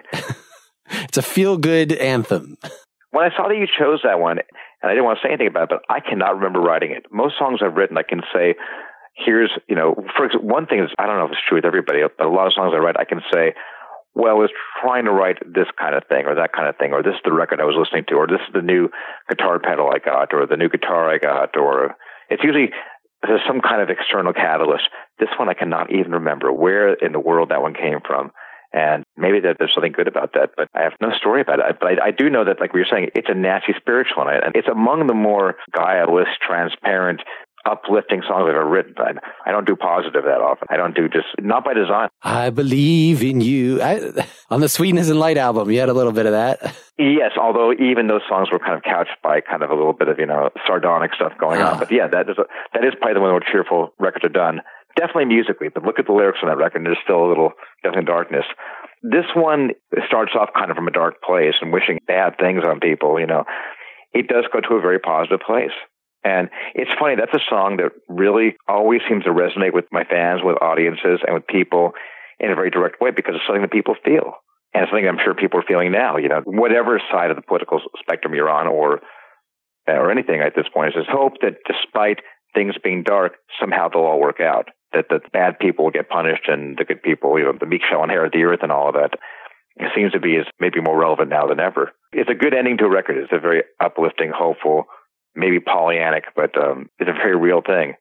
It's a feel-good anthem. When I saw that you chose that one, and I didn't want to say anything about it, but I cannot remember writing it. Most songs I've written, I can say, here's, for example, one thing is, I don't know if it's true with everybody, but a lot of songs I write, I can say, well, I was trying to write this kind of thing or that kind of thing, or this is the record I was listening to, or this is the new guitar pedal I got, or the new guitar I got, or it's usually there's some kind of external catalyst. This one I cannot even remember where in the world that one came from. And maybe there's something good about that, but I have no story about it. But I do know that, like we were saying, it's a nasty spiritual, and it's among the more guileless, transparent, uplifting songs I've ever written. I don't do positive that often. I don't do not by design. I believe in you. On the Sweetness and Light album, you had a little bit of that. Yes, although even those songs were kind of couched by kind of a little bit of, sardonic stuff going on. But yeah, that is probably the one of the more cheerful records are done. Definitely musically, but look at the lyrics on that record, and there's still a little definitely darkness. This one starts off kind of from a dark place and wishing bad things on people, It does go to a very positive place. And it's funny, that's a song that really always seems to resonate with my fans, with audiences, and with people in a very direct way, because it's something that people feel. And it's something I'm sure people are feeling now, whatever side of the political spectrum you're on or anything at this point. It's just hope that despite things being dark, somehow they'll all work out, that the bad people will get punished and the good people, the meek shall inherit the earth and all of that. It seems to be is maybe more relevant now than ever. It's a good ending to a record. It's a very uplifting, hopeful, maybe Pollyannic, but it's a very real thing.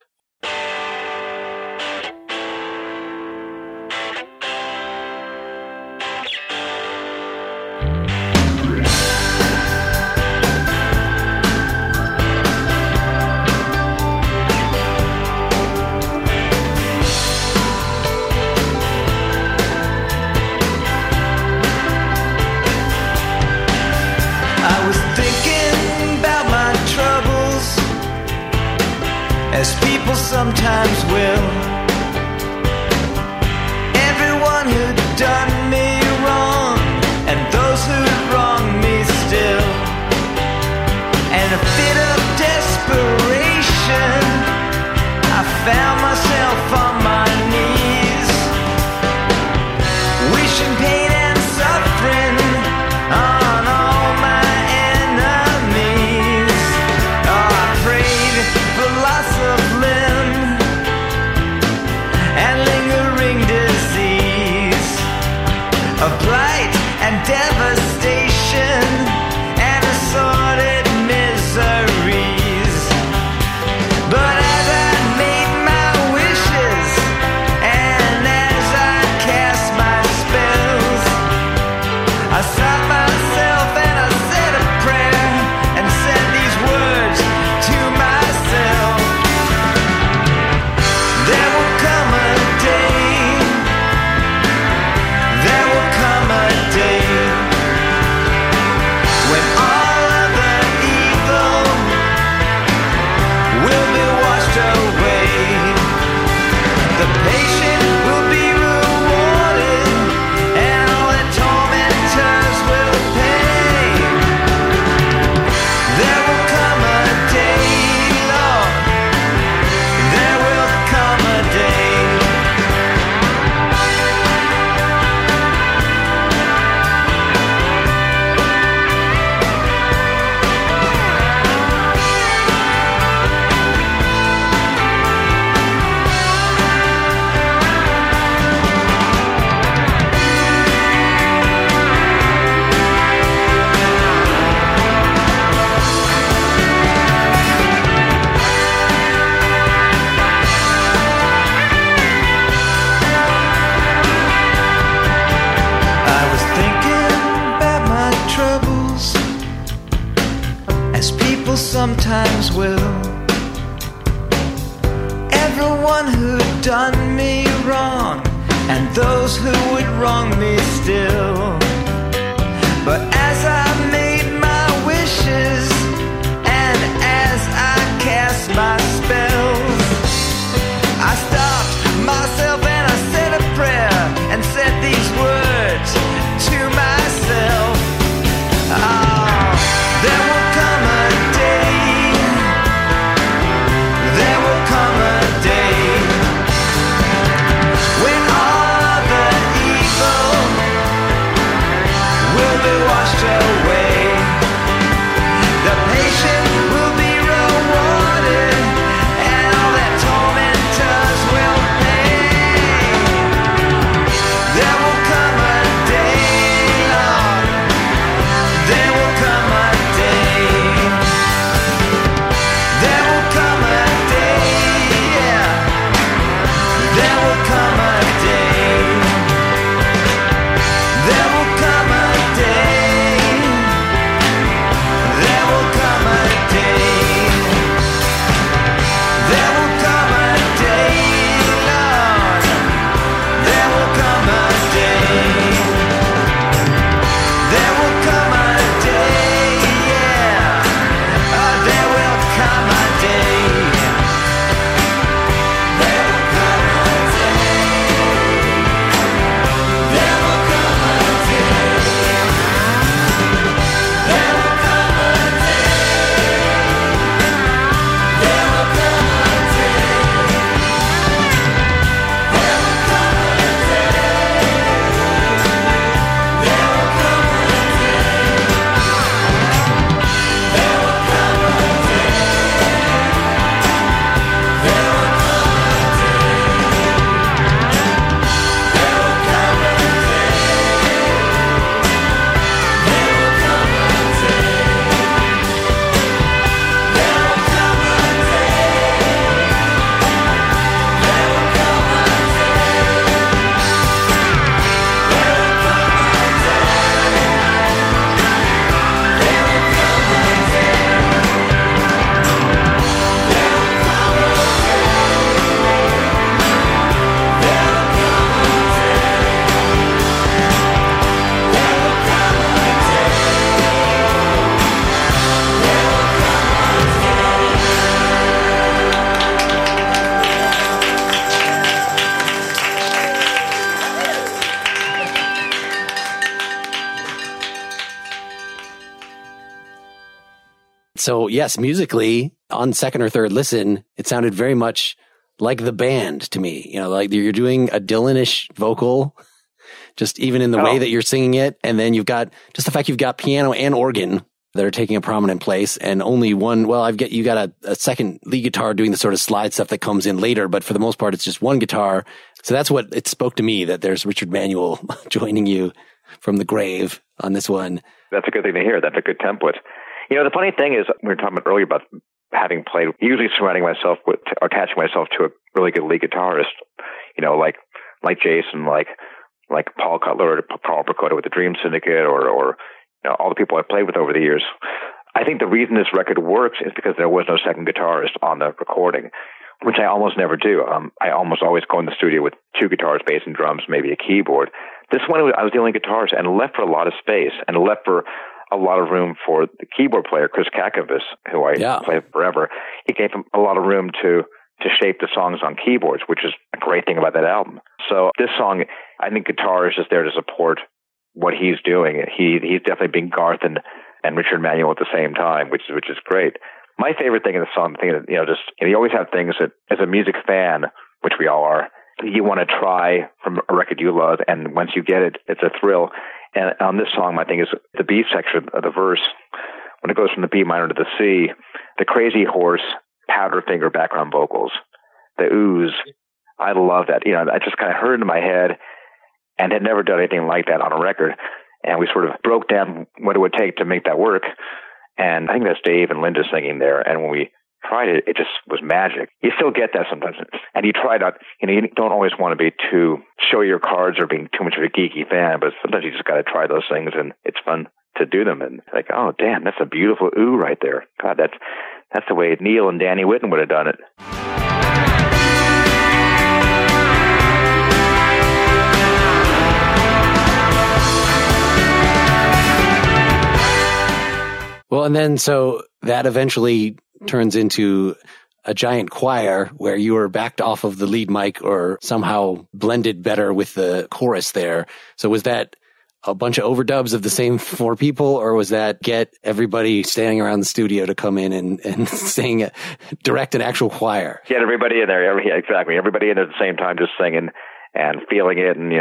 Sometimes will. Everyone who'd done me wrong, and those who'd wronged me still. And a fit of desperation, I found myself on my knees, wishing pain and suffering on all my enemies. Oh, I prayed for loss of limb and lingering disease. sometimes will. Everyone who done me wrong, and those who would wrong me still. But as I made my wishes, and as I cast my spells, I stopped myself and I said a prayer, and said these words to myself. Oh, there will come a day, there will come a day, when all the evil will be washed away. The patient will be rewarded, and all that tormentors will pay. There will come a day, Lord, there will come a day. There will come a day, yeah. There will come a day. There will come a day. There will come a day. There will come a day, Lord. There will come a day. There will come a day, yeah. There will come a day. There will come a day. There will come a day. There will come a day. There will come a So yes, musically, on second or third listen, it sounded very much like the band to me. You know, like you're doing a Dylan-ish vocal, just even in the way that you're singing it. And then you've got just the fact you've got piano and organ that are taking a prominent place, and only one. Well, you got a second lead guitar doing the sort of slide stuff that comes in later, but for the most part, it's just one guitar. So that's what it spoke to me, that there's Richard Manuel joining you from the grave on this one. That's a good thing to hear. That's a good template. You know, the funny thing is, we were talking about earlier about having played, usually surrounding myself with, or attaching myself to a really good lead guitarist, you know, like Jason, like Paul Cutler or Carl Percoda with the Dream Syndicate, or you know, all the people I've played with over the years. I think the reason this record works is because there was no second guitarist on the recording, which I almost never do. I almost always go in the studio with two guitars, bass and drums, maybe a keyboard. This one, I was the only guitarist, and left for a lot of space, and left for a lot of room for the keyboard player, Chris Kakavis, who I played forever. He gave him a lot of room to shape the songs on keyboards, which is a great thing about that album. So this song, I think guitar is just there to support what he's doing. He's definitely being Garth and Richard Manuel at the same time, which is great. My favorite thing in the song, you always have things that, as a music fan, which we all are, you want to try from a record you love, and once you get it, it's a thrill. And on this song, my thing is the B section of the verse, when it goes from the B minor to the C, the crazy horse, Powderfinger background vocals, the ooze. I love that. You know, I just kind of heard it in my head and had never done anything like that on a record. And we sort of broke down what it would take to make that work. And I think that's Dave and Linda singing there. And when we tried it, it just was magic. You still get that sometimes. And you try not, you don't always want to be too, show your cards or being too much of a geeky fan, but sometimes you just got to try those things, and it's fun to do them. And like, oh, damn, that's a beautiful ooh right there. God, That's the way Neil and Danny Whitten would have done it. Well, and then so that eventually turns into a giant choir where you were backed off of the lead mic or somehow blended better with the chorus there. So was that a bunch of overdubs of the same four people, or was that get everybody standing around the studio to come in and sing, direct an actual choir? Get everybody in there. Yeah, exactly. Everybody in there at the same time, just singing and feeling it. And,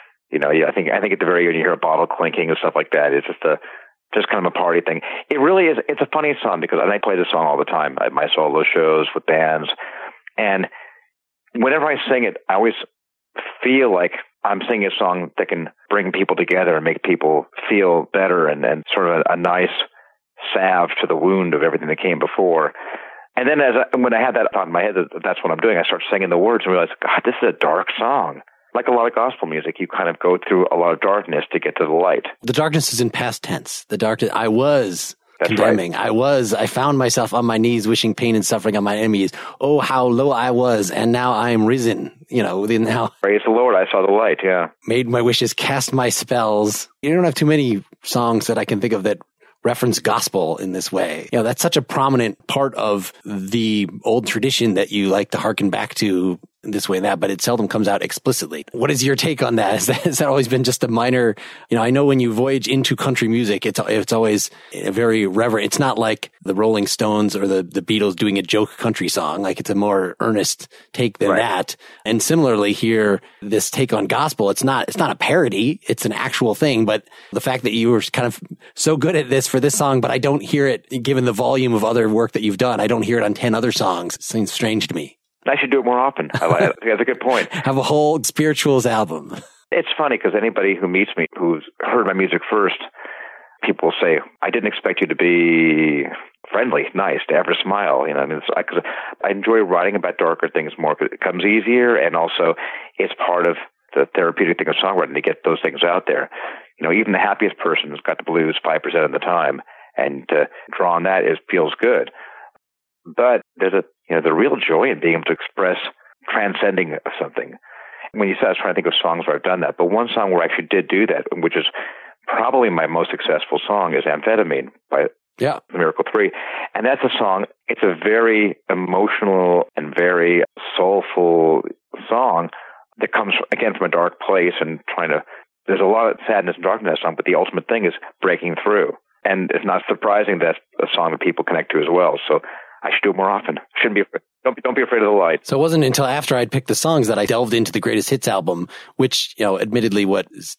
I think at the very end you hear a bottle clinking and stuff like that. It's just kind of a party thing. It really is. It's a funny song because I play this song all the time at my solo shows with bands. And whenever I sing it, I always feel like I'm singing a song that can bring people together and make people feel better and sort of a nice salve to the wound of everything that came before. And then when I had that thought in my head, that's what I'm doing, I start singing the words and realize, God, this is a dark song. Like a lot of gospel music, you kind of go through a lot of darkness to get to the light. The darkness is in past tense. The darkness, I was condemning. Right. I found myself on my knees wishing pain and suffering on my enemies. Oh, how low I was, and now I am risen. Now. Praise the Lord, I saw the light, yeah. Made my wishes, cast my spells. You don't have too many songs that I can think of that reference gospel in this way. That's such a prominent part of the old tradition that you like to hearken back to this way and that, but it seldom comes out explicitly. What is your take on that? Has that always been just a minor, I know when you voyage into country music, it's always a very reverent. It's not like the Rolling Stones or the Beatles doing a joke country song. Like it's a more earnest take than that. And similarly here, this take on gospel, it's not a parody. It's an actual thing. But the fact that you were kind of so good at this for this song, but I don't hear it given the volume of other work that you've done. I don't hear it on 10 other songs. It seems strange to me. I should do it more often. I like it. That's a good point. Have a whole spirituals album. It's funny because anybody who meets me who's heard my music first, people say, I didn't expect you to be friendly, nice, to ever smile. Because I enjoy writing about darker things more because it comes easier, and also it's part of the therapeutic thing of songwriting to get those things out there. Even the happiest person has got the blues 5% of the time, and to draw on that feels good. But there's the real joy in being able to express transcending something. When you said, I was trying to think of songs where I've done that, but one song where I actually did do that, which is probably my most successful song, is Amphetamine by The Miracle 3. And that's a song, it's a very emotional and very soulful song that comes, again, from a dark place and there's a lot of sadness and darkness in that song, but the ultimate thing is breaking through. And it's not surprising that's a song that people connect to as well. So I should do it more often. Shouldn't be afraid. Don't be afraid of the light. So it wasn't until after I'd picked the songs that I delved into the Greatest Hits album, which, admittedly, what is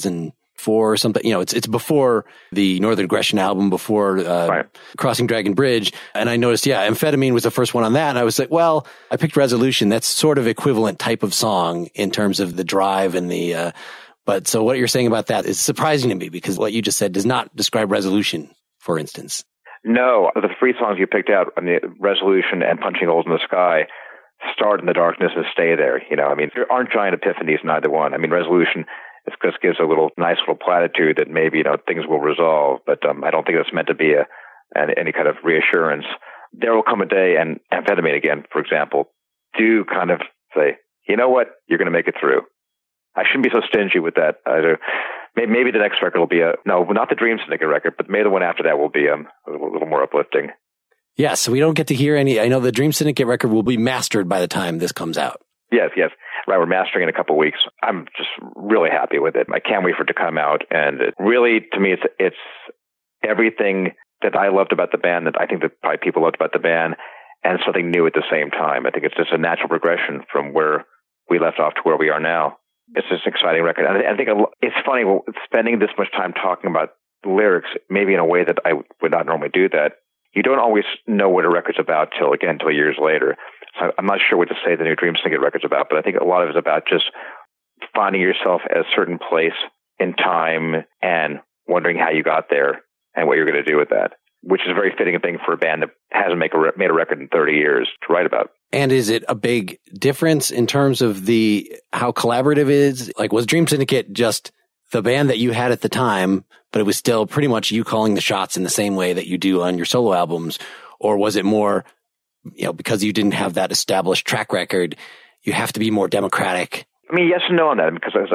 2004 or something? It's before the Northern Aggression album, before Crossing Dragon Bridge. And I noticed, Amphetamine was the first one on that. And I was like, well, I picked Resolution. That's sort of equivalent type of song in terms of the drive and the, but so what you're saying about that is surprising to me because what you just said does not describe Resolution, for instance. No, the three songs you picked out, Resolution and Punching Holes in the Sky, start in the darkness and stay there. There aren't giant epiphanies in either one. Resolution just gives a nice little platitude that maybe, things will resolve, but I don't think that's meant to be any kind of reassurance. There will come a day, and Amphetamine again, for example, do kind of say, you know what, you're going to make it through. I shouldn't be so stingy with that either. Maybe the next record will be not the Dream Syndicate record, but maybe the one after that will be a little more uplifting. Yeah, so we don't get to hear any. I know the Dream Syndicate record will be mastered by the time this comes out. Yes. Right, we're mastering in a couple of weeks. I'm just really happy with it. I can't wait for it to come out. And really, to me, it's everything that I loved about the band, that I think that probably people loved about the band, and something new at the same time. I think it's just a natural progression from where we left off to where we are now. It's just an exciting record. And I think it's funny, spending this much time talking about lyrics, maybe in a way that I would not normally do that. You don't always know what a record's about till years later. So I'm not sure what to say the new Dream Syndicate record's about, but I think a lot of it's about just finding yourself at a certain place in time and wondering how you got there and what you're going to do with that, which is a very fitting thing for a band that hasn't made a record in 30 years to write about. And is it a big difference in terms of how collaborative it is? Like, was Dream Syndicate just the band that you had at the time, but it was still pretty much you calling the shots in the same way that you do on your solo albums? Or was it more, because you didn't have that established track record, you have to be more democratic? I mean, yes and no on that, because as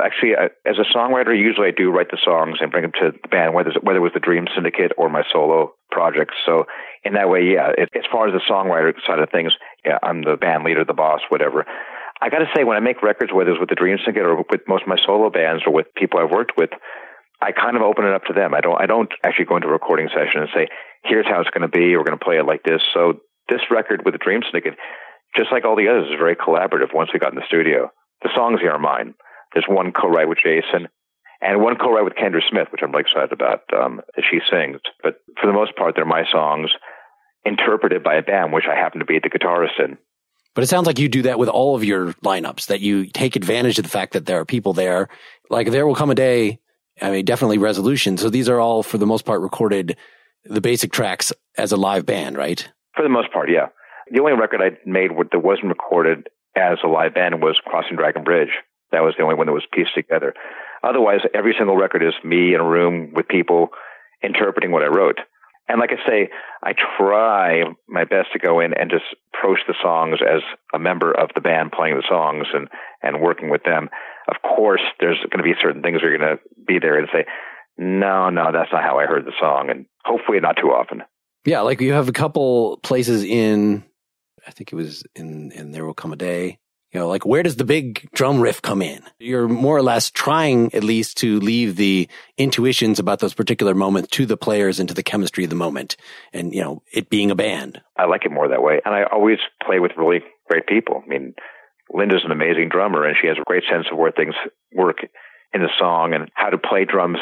a songwriter, usually I do write the songs and bring them to the band, whether it was the Dream Syndicate or my solo projects. So in that way, yeah, as far as the songwriter side of things, yeah, I'm the band leader, the boss, whatever. I got to say, when I make records, whether it's with the Dream Syndicate or with most of my solo bands or with people I've worked with, I kind of open it up to them. I don't actually go into a recording session and say, here's how it's going to be. We're going to play it like this. So this record with the Dream Syndicate, just like all the others, is very collaborative once we got in the studio. The songs here are mine. There's one co-write with Jason and one co-write with Kendra Smith, which I'm really excited about, that she sings. But for the most part, they're my songs interpreted by a band, which I happen to be the guitarist in. But it sounds like you do that with all of your lineups, that you take advantage of the fact that there are people there. Like There Will Come a Day, definitely Resolution. So these are all, for the most part, recorded, the basic tracks as a live band, right? For the most part, yeah. The only record I made that wasn't recorded as a live band was Crossing Dragon Bridge. That was the only one that was pieced together. Otherwise, every single record is me in a room with people interpreting what I wrote. And like I say, I try my best to go in and just approach the songs as a member of the band playing the songs and working with them. Of course, there's going to be certain things where you're going to be there and say, no, that's not how I heard the song. And hopefully not too often. Yeah, like you have a couple places in, I think it was in There Will Come a Day, like where does the big drum riff come in? You're more or less trying at least to leave the intuitions about those particular moments to the players and to the chemistry of the moment and, it being a band. I like it more that way. And I always play with really great people. I mean, Linda's an amazing drummer and she has a great sense of where things work in the song and how to play drums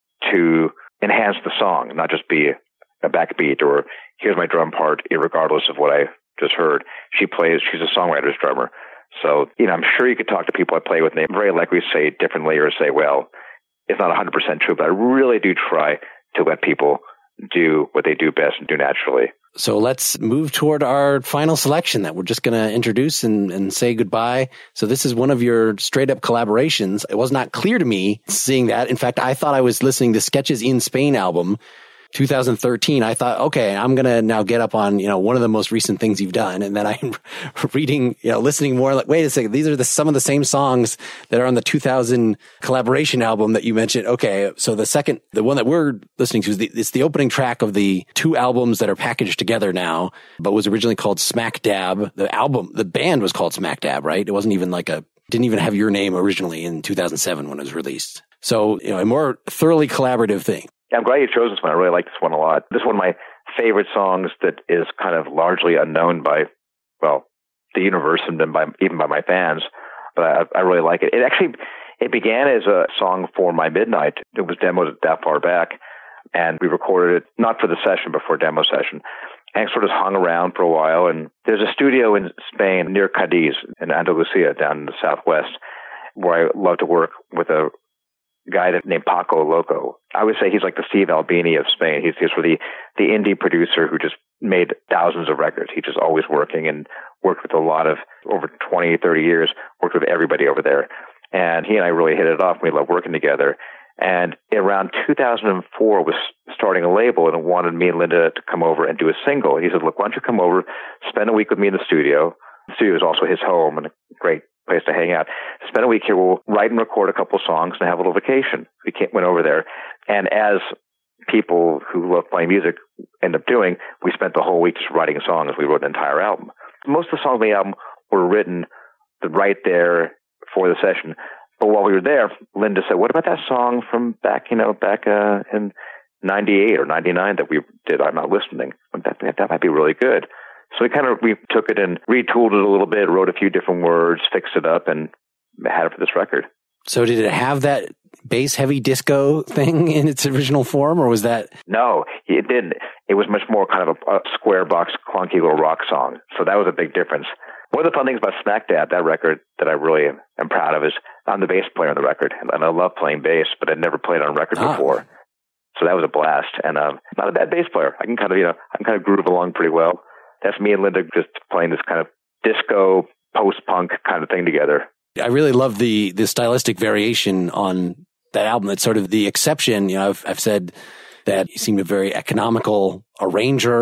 to enhance the song, not just be a backbeat or here's my drum part, irregardless of what I just heard. She's a songwriter's drummer. So, I'm sure you could talk to people I play with and they very likely say it differently or say, well, it's not 100% true, but I really do try to let people do what they do best and do naturally. So let's move toward our final selection that we're just going to introduce and say goodbye. So this is one of your straight up collaborations. It was not clear to me seeing that. In fact, I thought I was listening to Sketches in Spain album, 2013. I thought, okay, I'm going to now get up on, one of the most recent things you've done. And then I'm reading, listening more like, wait a second, these are some of the same songs that are on the 2000 collaboration album that you mentioned. Okay. So the one that we're listening to it's the opening track of the two albums that are packaged together now, but was originally called Smack Dab. The band was called Smack Dab, right? It wasn't even didn't even have your name originally in 2007 when it was released. So, a more thoroughly collaborative thing. I'm glad you chose this one. I really like this one a lot. This is one of my favorite songs that is kind of largely unknown by, the universe and even by my fans. But I really like it. It began as a song for My Midnight. It was demoed that far back, and we recorded it not for the session, but for a demo session. And sort of hung around for a while. And there's a studio in Spain near Cadiz in Andalusia down in the southwest where I love to work with a guy named Paco Loco. I would say he's like the Steve Albini of Spain. He's really the indie producer who just made thousands of records. He's just always working and worked with a lot of, over 20, 30 years, worked with everybody over there. And he and I really hit it off. We loved working together. And around 2004 was starting a label and wanted me and Linda to come over and do a single. He said, look, why don't you come over, spend a week with me in the studio. The studio is also his home and a great place to hang out. Spend a week here. We'll write and record a couple songs and have a little vacation. We went over there. And as people who love playing music end up doing, we spent the whole week just writing songs. We wrote an entire album. Most of the songs on the album were written right there for the session. But while we were there, Linda said, what about that song from back in 98 or 99 that we did I'm Not Listening? That might be really good. So we took it and retooled it a little bit, wrote a few different words, fixed it up, and had it for this record. So did it have that bass-heavy disco thing in its original form, or was that... No, it didn't. It was much more kind of a square box, clunky little rock song. So that was a big difference. One of the fun things about Smack Dab, that record that I really am proud of, is I'm the bass player on the record, and I love playing bass, but I'd never played on record before. So that was a blast, and I'm not a bad bass player. I can kind of groove along pretty well. That's me and Linda just playing this kind of disco, post-punk kind of thing together. I really love the stylistic variation on that album. It's sort of the exception. I've said that you seem a very economical arranger.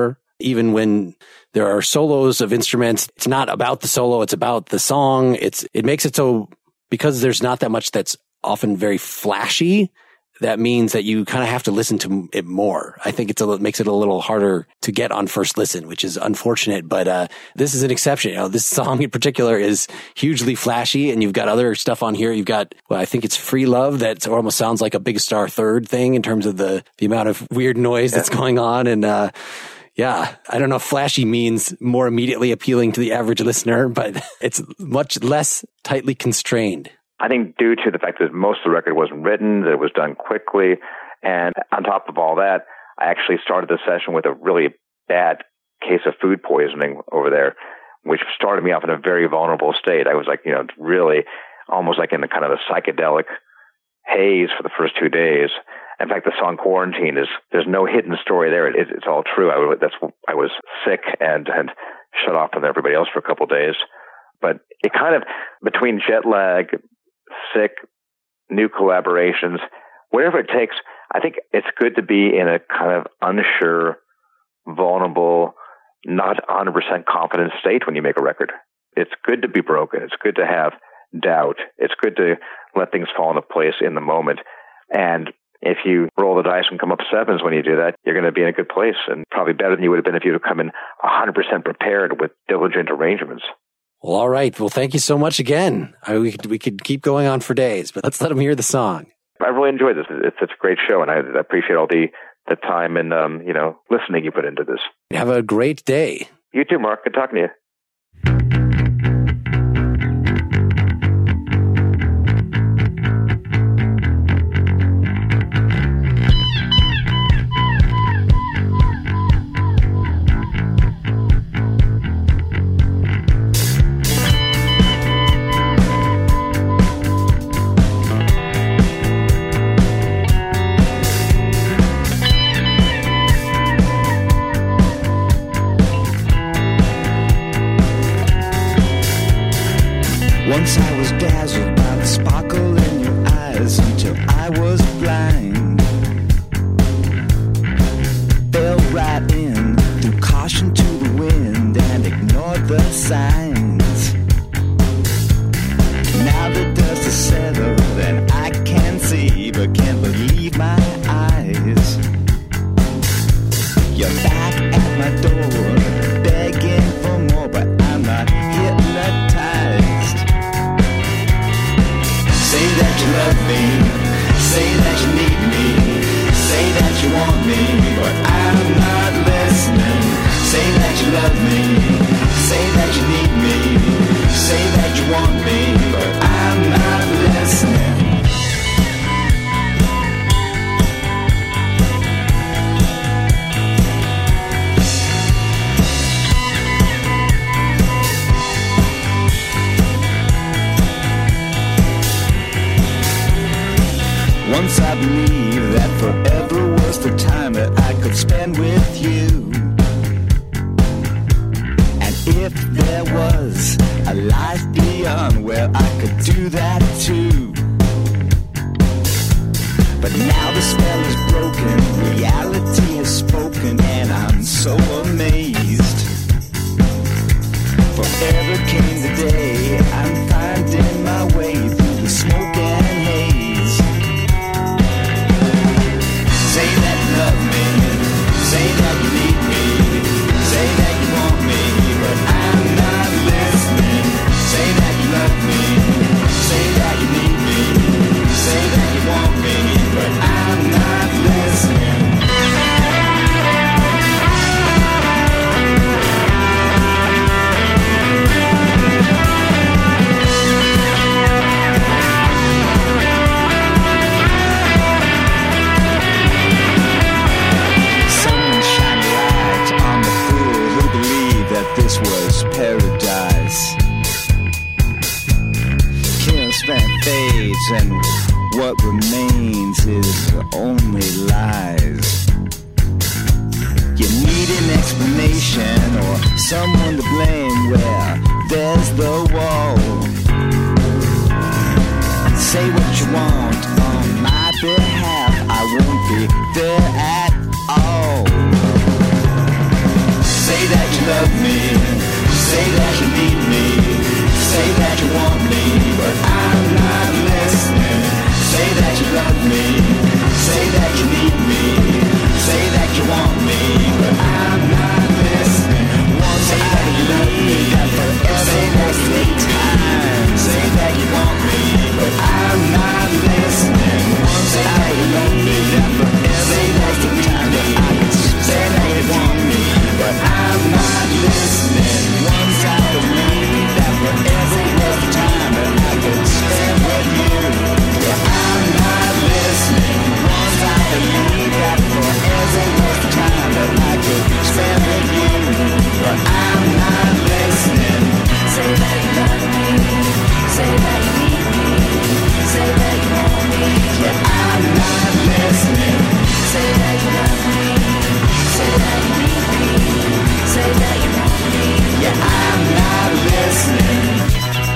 even when there are solos of instruments, it's not about the solo, it's about the song. It makes it so, because there's not that much that's often very flashy, that means that you kind of have to listen to it more. I think it makes it a little harder to get on first listen, which is unfortunate, but this is an exception. This song in particular is hugely flashy, and you've got other stuff on here. You've got, I think it's Free Love, that almost sounds like a Big Star Third thing in terms of the amount of weird noise that's going on. And yeah, I don't know if flashy means more immediately appealing to the average listener, but it's much less tightly constrained. I think due to the fact that most of the record wasn't written, that it was done quickly, and on top of all that, I actually started the session with a really bad case of food poisoning over there, which started me off in a very vulnerable state. I was like, really almost like in a kind of a psychedelic haze for the first 2 days. In fact, the song Quarantine there's no hidden story there. It's all true. I was sick and shut off from everybody else for a couple of days. But it kind of, between jet lag, sick, new collaborations, whatever it takes, I think it's good to be in a kind of unsure, vulnerable, not 100% confident state when you make a record. It's good to be broken. It's good to have doubt. It's good to let things fall into place in the moment. And if you roll the dice and come up sevens when you do that, you're going to be in a good place, and probably better than you would have been if you had come in 100% prepared with diligent arrangements. Well, all right. Well, thank you so much again. We could keep going on for days, but let's let them hear the song. I really enjoyed this. It's a great show, and I appreciate all the time and listening you put into this. Have a great day. You too, Mark. Good talking to you. Once I was dazzled by the sparkle in your eyes until I was blind. Fell right in, threw caution to the wind and ignored the signs. Now the dust has settled and I can see, but can't believe my eyes. You're back at my door, begging for more, but I'm not hypnotized. Say that you love me, say that you need me, say that you want me, but I'm not listening. Say that you love me, say that you need me, say that you want me, but I'm not listening. Once I believed that forever was the time that I could spend with you. And if there was a life beyond, well, I could do that too. But now the spell is broken, reality has spoken, and I'm so amazed. Forever came the day I'm finding my way through the smoke and haze. Say that you love me, say that you need me, say that you want me, but I'm not listening. Say that you love me, say that you need me, say that you want me, but I'm not listening. This was paradise. Kills and fades, and what remains is only lies. You need an explanation or someone to blame. Well, there's the wall. Say what you want on my behalf, I won't be there at all. Say that you need me, say that you want me, but I'm not listening. Say that you love me, say that you need me, say that you want me, but I'm not listening. Say that you love me, that forever, say that you need time, say that you want me, but I'm not listening. Say that you love me, that forever, say that you need time, that I can say that you want me, but I'm not listening. One side of me, that forever was the time that I could spend with you, but I'm not listening. One side of me, that forever was the time that I could spend with you, but I'm not listening. Say that you love me, say that you need me, say that you want me, but I'm not listening. Say that you love me, say that you need me, say that you want me, yeah, I'm not listening.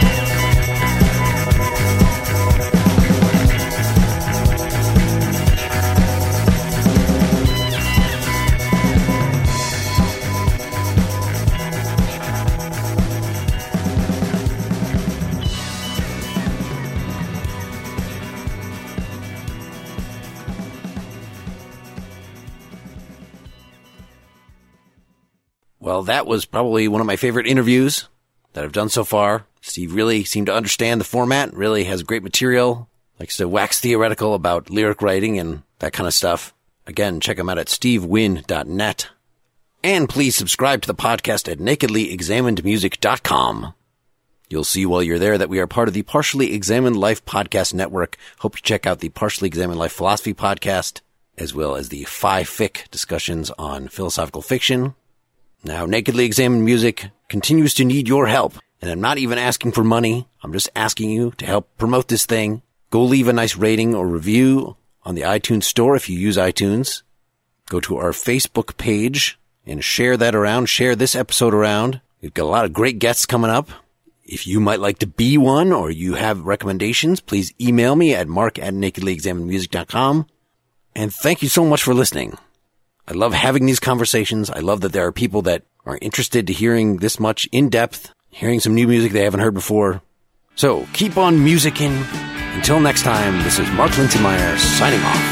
Well, that was probably one of my favorite interviews that I've done so far. Steve really seemed to understand the format, really has great material, likes to wax theoretical about lyric writing and that kind of stuff. Again, check him out at stevewynn.net. And please subscribe to the podcast at nakedlyexaminedmusic.com. You'll see while you're there that we are part of the Partially Examined Life Podcast Network. Hope you check out the Partially Examined Life Philosophy Podcast, as well as the Fi-Fic discussions on philosophical fiction. Now, Nakedly Examined Music continues to need your help, and I'm not even asking for money. I'm just asking you to help promote this thing. Go leave a nice rating or review on the iTunes store if you use iTunes. Go to our Facebook page and share that around. Share this episode around. We've got a lot of great guests coming up. If you might like to be one or you have recommendations, please email me at mark@nakedlyexaminedmusic.com. And thank you so much for listening. I love having these conversations. I love that there are people that are interested to hearing this much in depth, hearing some new music they haven't heard before. So keep on musicking. Until next time, this is Mark Linsenmayer signing off.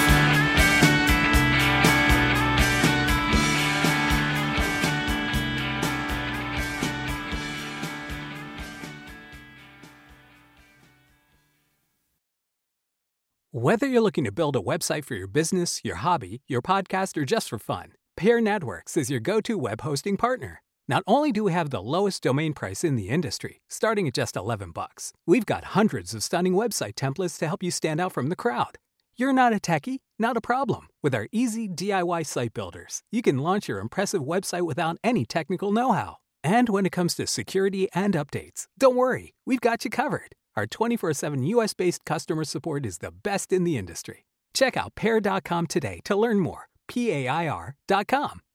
Whether you're looking to build a website for your business, your hobby, your podcast, or just for fun, Pair Networks is your go-to web hosting partner. Not only do we have the lowest domain price in the industry, starting at just $11, we've got hundreds of stunning website templates to help you stand out from the crowd. You're not a techie? Not a problem. With our easy DIY site builders, you can launch your impressive website without any technical know-how. And when it comes to security and updates, don't worry, we've got you covered. Our 24/7 US-based customer support is the best in the industry. Check out Pair.com today to learn more. PAIR.com.